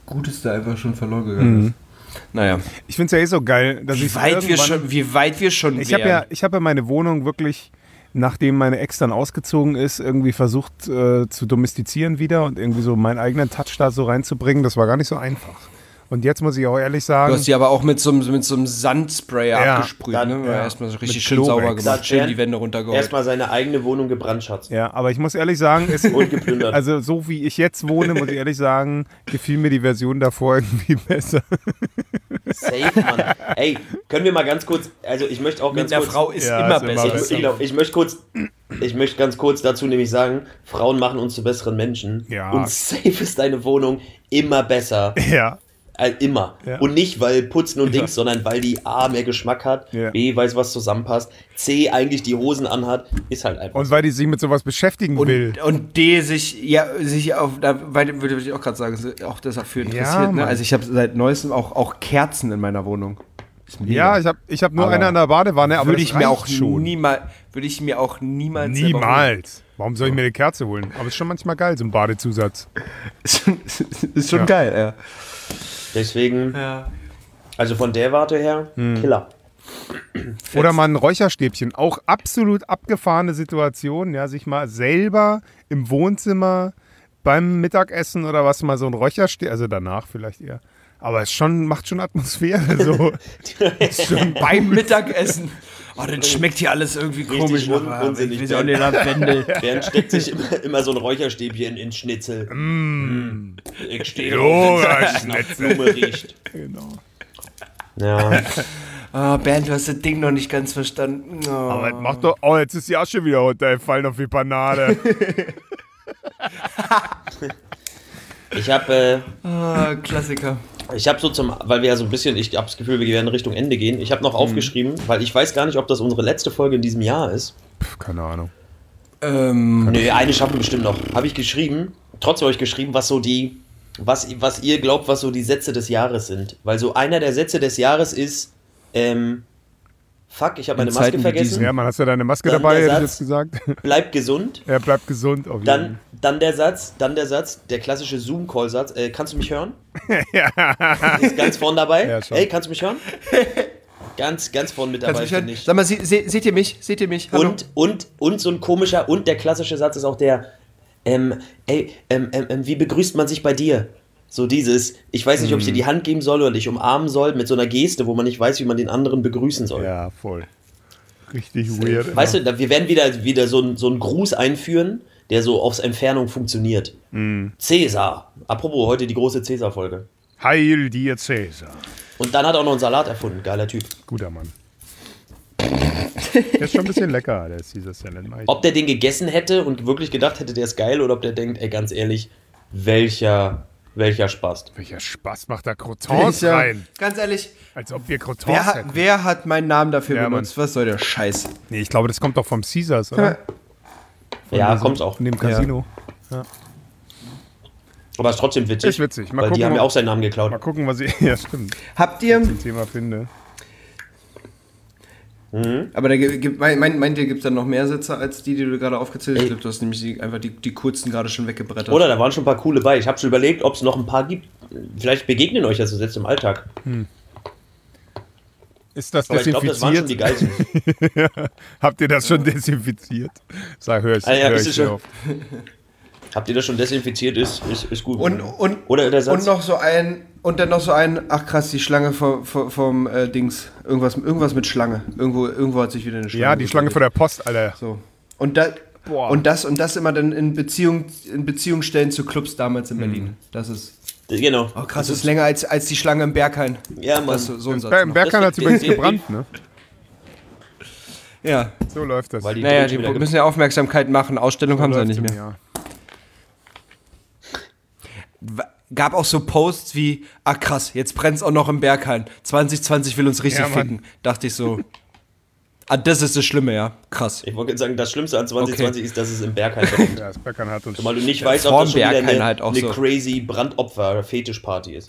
Gutes da einfach schon verloren gegangen ist. Naja. Ich finde es ja so geil, dass Wie weit wir schon Ich habe ja meine Wohnung wirklich, nachdem meine Ex dann ausgezogen ist, irgendwie versucht zu domestizieren wieder und irgendwie so meinen eigenen Touch da so reinzubringen. Das war gar nicht so einfach. Und jetzt muss ich auch ehrlich sagen... Du hast die aber auch mit so einem Sandsprayer abgesprüht, dann, ne? ja. Erstmal so richtig Mit schön sauber Chlorex. gemacht, schön die Wände runtergeholt. Erstmal seine eigene Wohnung gebrandschatzt. Ja, aber ich muss ehrlich sagen, Und geplündert. also so wie ich jetzt wohne, muss ich ehrlich sagen, gefiel mir die Version davor irgendwie besser. Safe, Mann. Ey, können wir mal ganz kurz, also ich möchte auch Mit ganz einer kurz... Frau ist Ja, immer ist immer besser. besser. Ich möchte ganz kurz dazu nämlich sagen, Frauen machen uns zu besseren Menschen. Ja. Und safe ist deine Wohnung immer besser. Ja. Immer. Ja. Und nicht, weil Putzen und Dings, sondern weil die A, mehr Geschmack hat, Ja. B, weiß, was zusammenpasst, C, eigentlich die Hosen anhat, ist halt einfach Und weil die sich mit sowas beschäftigen will. Und D sich auf, da würde ich auch gerade sagen, auch das dafür interessiert. Ja, ne? Mann. Also ich habe seit neuestem auch Kerzen in meiner Wohnung. Ist mega. Ja, ich hab nur Aber eine an der Badewanne, aber würde das ich mir reicht auch schon. niemals selber holen. Niemals. Warum soll ich mir eine Kerze holen? Aber ist schon manchmal geil, so ein Badezusatz. Ist schon geil, ja. Deswegen, also von der Warte her, Killer. Oder mal ein Räucherstäbchen. Auch absolut abgefahrene Situation, ja, sich mal selber im Wohnzimmer beim Mittagessen oder was mal so ein Räucherstäbchen, also danach vielleicht eher. Aber es macht schon Atmosphäre so. Ist schon Beim Mittagessen. Oh, das schmeckt hier alles irgendwie komisch. unsinnig. Ich weiß auch nicht, Lavendel. Bernd steckt sich immer so ein Räucherstäbchen ins Schnitzel. Ich stehe Jo, drauf, wenn es nach Schnitzel. Blume riecht. Genau. Ja. Oh, Bernd, du hast das Ding noch nicht ganz verstanden. Oh. Aber jetzt mach doch. Oh, jetzt ist die Asche wieder runtergefallen auf die Panade. Ich habe Klassiker. weil wir ja so ein bisschen, ich habe das Gefühl, wir werden Richtung Ende gehen. Ich habe noch aufgeschrieben, weil ich weiß gar nicht, ob das unsere letzte Folge in diesem Jahr ist. Keine Ahnung. Nö, eine schaffen wir bestimmt noch. Habe ich geschrieben, trotzdem habe ich geschrieben, was ihr glaubt, was so die Sätze des Jahres sind. Weil so einer der Sätze des Jahres ist, fuck, ich habe meine Maske Zeiten wie vergessen. diesen. Ja, man, hast du deine Maske Dann dabei, der hätte ich Satz. jetzt gesagt. Bleib gesund. Er bleibt gesund auf jeden Fall. Dann der Satz, der klassische Zoom-Call-Satz. Kannst du mich hören? Ist ganz vorn dabei. Ja, schon. Ey, kannst du mich hören? Ganz vorn mit dabei, finde ich. Sag mal, seht ihr mich? Hallo? Und so ein komischer, und der klassische Satz ist auch der, wie begrüßt man sich bei dir? So dieses, ich weiß nicht, ob ich dir die Hand geben soll oder dich umarmen soll, mit so einer Geste, wo man nicht weiß, wie man den anderen begrüßen soll. Ja, voll. Richtig weird. Weißt du, wir werden wieder so einen Gruß einführen, der so aufs Entfernung funktioniert. Cäsar. Apropos, heute die große Cäsar-Folge. Heil dir Cäsar. Und dann hat er auch noch einen Salat erfunden. Geiler Typ. Guter Mann. Der ist schon ein bisschen lecker, der ist dieser Salad. Ob der den gegessen hätte und wirklich gedacht hätte, der ist geil, oder ob der denkt, ey, ganz ehrlich, welcher Spaß. Welcher Spaß macht da Croutons rein? Ganz ehrlich, Als ob wir Croutons hätten. wer hat meinen Namen dafür Ja, benutzt? Was soll der Scheiß? Nee, ich glaube, das kommt doch vom Caesars, oder? Ja, kommt auch. Von dem Casino. Aber ist trotzdem witzig. Ist witzig. Mal Weil gucken, die haben ja ob- auch seinen Namen geklaut. Mal gucken, was ich. Ja, stimmt. Habt ihr, Ein Thema finde. aber da meint ihr, gibt es dann noch mehr Sätze als die du gerade aufgezählt hast? Ich glaube, du hast nämlich einfach die kurzen gerade schon weggebrettert. Oder da waren schon ein paar coole bei. Ich habe schon überlegt, ob es noch ein paar gibt. Vielleicht begegnen euch das so jetzt im Alltag. Ist das Aber ich glaube, das waren schon die desinfiziert? geilsten. Habt ihr das schon desinfiziert? Sag, hör ich, Ah, ja, hör ist ich es schon. auf. Habt ihr das schon desinfiziert? Ist gut. Und Oder der Satz. Und dann noch so ein, ach krass, die Schlange vom Dings. Irgendwas mit Schlange. Irgendwo hat sich wieder eine Schlange. Ja, die Schlange vor der Post, Alter. So. Und das immer dann in Beziehung stellen zu Clubs damals in Berlin. Das ist. Genau. Oh krass, das ist länger als die Schlange im Berghain. Ja, Mann. Das ist so ein Satz. Im Berghain hat es Das- übrigens das- gebrannt, ne? Ja. So läuft das. Weil die Naja, Deutschen die wieder müssen ja Aufmerksamkeit machen. Ausstellung haben sie ja nicht mehr. Ja. Gab auch so Posts wie, ach krass, jetzt brennt's auch noch im Berghain. 2020 will uns richtig Ja, Mann. ficken. Dachte ich so. Das ist das Schlimme, ja. Krass. Ich wollte sagen, das Schlimmste an 2020 ist, dass es im Berghain brennt. Ja, das Berghain hat uns. Weil du nicht weißt, ob Vorm das schon wieder Berghain eine, halt auch eine so. crazy Brandopfer-Fetischparty ist.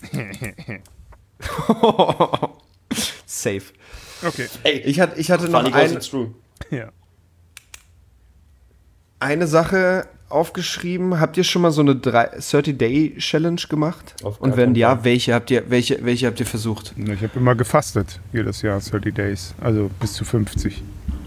Safe. Okay. Ey, Ich hatte noch funny goes, it's true. Ja. eine Sache, aufgeschrieben. Habt ihr schon mal so eine 30-Day-Challenge gemacht? Und wenn ja, welche habt ihr versucht? Ich habe immer gefastet, jedes Jahr 30 Days, also bis zu 50.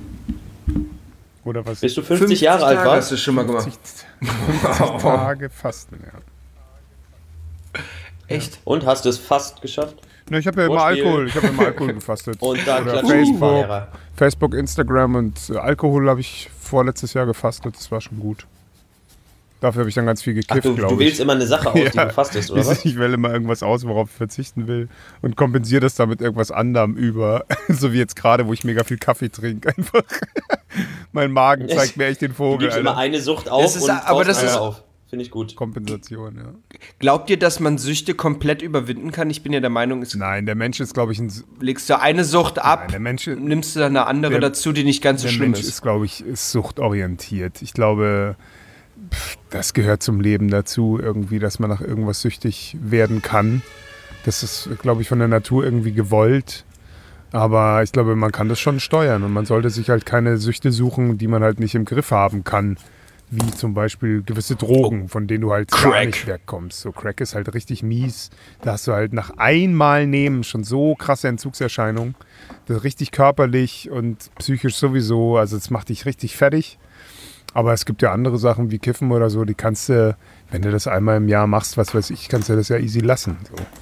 Oder was? Bis du 50 Jahre alt warst? Hast du schon mal gemacht? 50 Tage fasten, ja. Echt? Und hast du es fast geschafft? Ne, ich habe ja immer Alkohol gefastet. Und da Oder klatscht Facebook, Instagram und Alkohol habe ich vorletztes Jahr gefastet, das war schon gut. Dafür habe ich dann ganz viel gekifft, glaube ich. Du wählst immer eine Sache aus, die du fastest, oder was? Ich wähle immer irgendwas aus, worauf ich verzichten will und kompensiere das damit irgendwas anderem über. So wie jetzt gerade, wo ich mega viel Kaffee trinke. Einfach. Mein Magen zeigt mir echt den Vogel. Du gibst immer eine Sucht auf auf. Finde ich gut. Kompensation, ja. Glaubt ihr, dass man Süchte komplett überwinden kann? Ich bin ja der Meinung, Nein, der Mensch ist, glaube ich, legst du eine Sucht ab, Nein, der Mensch, nimmst du dann eine andere dazu, die nicht ganz so schlimm ist. Der Mensch ist, glaube ich, suchtorientiert. Ich glaube, das gehört zum Leben dazu, irgendwie, dass man nach irgendwas süchtig werden kann. Das ist, glaube ich, von der Natur irgendwie gewollt. Aber ich glaube, man kann das schon steuern und man sollte sich halt keine Süchte suchen, die man halt nicht im Griff haben kann. Wie zum Beispiel gewisse Drogen, von denen du halt gar nicht wegkommst. So Crack ist halt richtig mies. Da hast du halt nach einmal Nehmen schon so krasse Entzugserscheinungen. Das ist richtig körperlich und psychisch sowieso. Also das macht dich richtig fertig. Aber es gibt ja andere Sachen wie Kiffen oder so, die kannst du, wenn du das einmal im Jahr machst, was weiß ich, kannst du das ja easy lassen.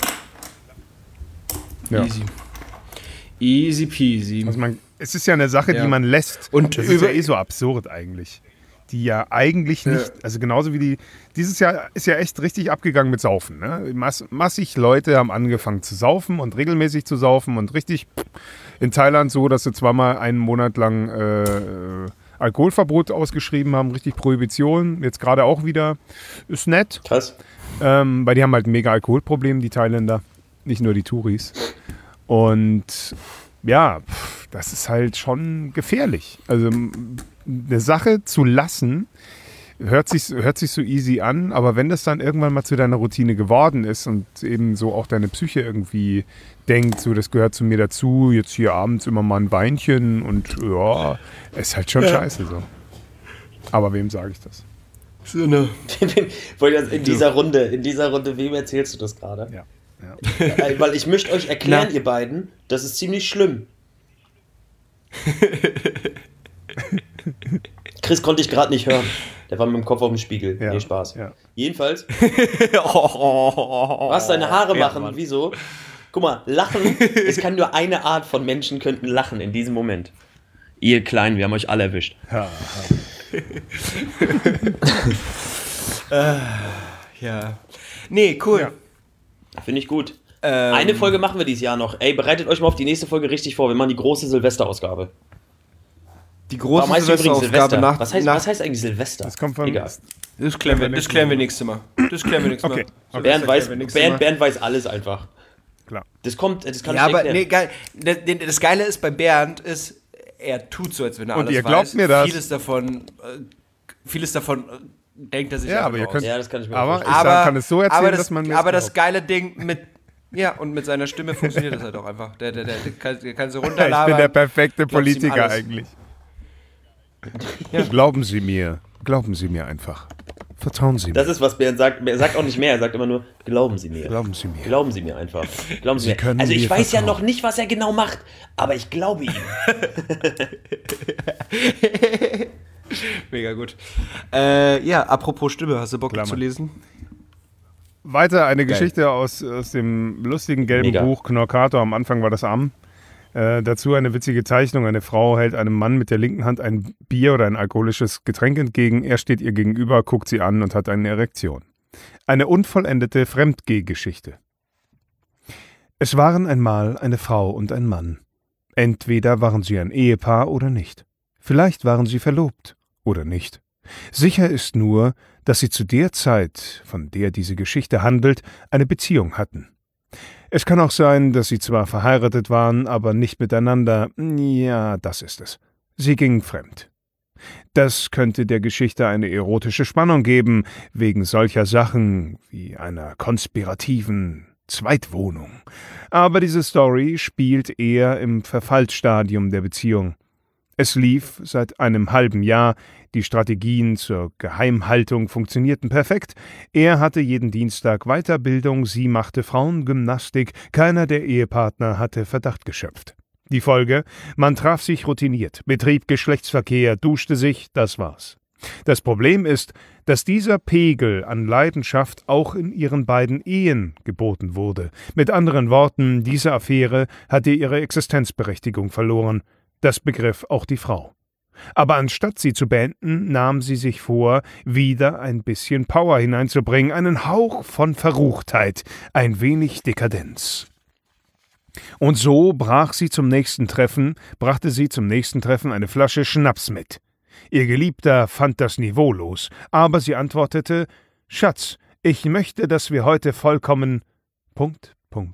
So. Ja. Easy peasy. Also es ist ja eine Sache, die man lässt. Und das ist ja eh so absurd eigentlich. Die ja eigentlich nicht, also genauso wie dieses Jahr ist ja echt richtig abgegangen mit Saufen. Ne? Massig Leute haben angefangen zu saufen und regelmäßig zu saufen und richtig in Thailand so, dass sie zweimal einen Monat lang Alkoholverbot ausgeschrieben haben, richtig Prohibition, jetzt gerade auch wieder, ist nett. Krass. Weil die haben halt ein mega Alkoholproblem, die Thailänder, nicht nur die Touris. Und ja, das ist halt schon gefährlich. Also eine Sache zu lassen, hört sich so easy an, aber wenn das dann irgendwann mal zu deiner Routine geworden ist und eben so auch deine Psyche irgendwie denkt, so das gehört zu mir dazu, jetzt hier abends immer mal ein Weinchen und ja, ist halt schon scheiße so. Aber wem sage ich das? In dieser Runde, wem erzählst du das gerade? Ja. Weil ich möchte euch erklären, ihr beiden, das ist ziemlich schlimm. Chris konnte ich gerade nicht hören. Der war mit dem Kopf auf dem Spiegel. Ja. Nee, Spaß. Ja. Jedenfalls. Was, deine Haare machen? Mann. Wieso? Guck mal, lachen, es kann nur eine Art von Menschen könnten lachen in diesem Moment. Ihr Kleinen, wir haben euch alle erwischt. Ja. Nee, cool. Ja. Finde ich gut. Eine Folge machen wir dieses Jahr noch. Ey, bereitet euch mal auf die nächste Folge richtig vor. Wir machen die große Silvesterausgabe. Die große Silvesterausgabe nach... Was heißt eigentlich Silvester? Das kommt von... Egal. Das klären wir nächstes Mal. Okay. Bernd weiß alles einfach. Klar. Das kann ich aber erklären. nee, geil. Das Geile ist bei Bernd ist, er tut so, als wenn er Und alles ihr glaubt weiß. mir das? Vieles davon denkt er sich Ja, einfach aber ihr aus. könnt... Ja, das kann ich mir Aber vorstellen. ich kann es so erzählen, dass man mir Aber das glaubt. geile Ding mit... Ja, und mit seiner Stimme funktioniert das halt auch einfach. Der kann so Ich runterlabern. bin der perfekte glaubst ihm Politiker alles. eigentlich. Ja. Glauben Sie mir einfach. Vertrauen Sie mir. Das ist, was Bernd sagt. Er sagt auch nicht mehr, er sagt immer nur, glauben Sie mir. Glauben Sie mir. Glauben Sie mir einfach. Glauben Sie mir. können Also ich mir weiß ja vertrauen. noch nicht, was er genau macht, aber ich glaube ihm. Mega gut. Ja, apropos Stimme, hast du Bock Klammer. zu lesen? Weiter eine Geschichte aus dem lustigen gelben Mega. Buch Knorkator. Am Anfang war das Am. Dazu eine witzige Zeichnung. Eine Frau hält einem Mann mit der linken Hand ein Bier oder ein alkoholisches Getränk entgegen. Er steht ihr gegenüber, guckt sie an und hat eine Erektion. Eine unvollendete Fremdgeh-Geschichte. Es waren einmal eine Frau und ein Mann. Entweder waren sie ein Ehepaar oder nicht. Vielleicht waren sie verlobt oder nicht. Sicher ist nur, dass sie zu der Zeit, von der diese Geschichte handelt, eine Beziehung hatten. Es kann auch sein, dass sie zwar verheiratet waren, aber nicht miteinander. Ja, das ist es. Sie gingen fremd. Das könnte der Geschichte eine erotische Spannung geben, wegen solcher Sachen wie einer konspirativen Zweitwohnung. Aber diese Story spielt eher im Verfallsstadium der Beziehung. Es lief seit einem halben Jahr, die Strategien zur Geheimhaltung funktionierten perfekt, er hatte jeden Dienstag Weiterbildung, sie machte Frauengymnastik, keiner der Ehepartner hatte Verdacht geschöpft. Die Folge: Man traf sich routiniert, betrieb Geschlechtsverkehr, duschte sich, das war's. Das Problem ist, dass dieser Pegel an Leidenschaft auch in ihren beiden Ehen geboten wurde. Mit anderen Worten, diese Affäre hatte ihre Existenzberechtigung verloren. Das begriff auch die Frau. Aber anstatt sie zu beenden, nahm sie sich vor, wieder ein bisschen Power hineinzubringen, einen Hauch von Verruchtheit, ein wenig Dekadenz. Und so brachte sie zum nächsten Treffen eine Flasche Schnaps mit. Ihr Geliebter fand das niveaulos, aber sie antwortete: »Schatz, ich möchte, dass wir heute vollkommen... ..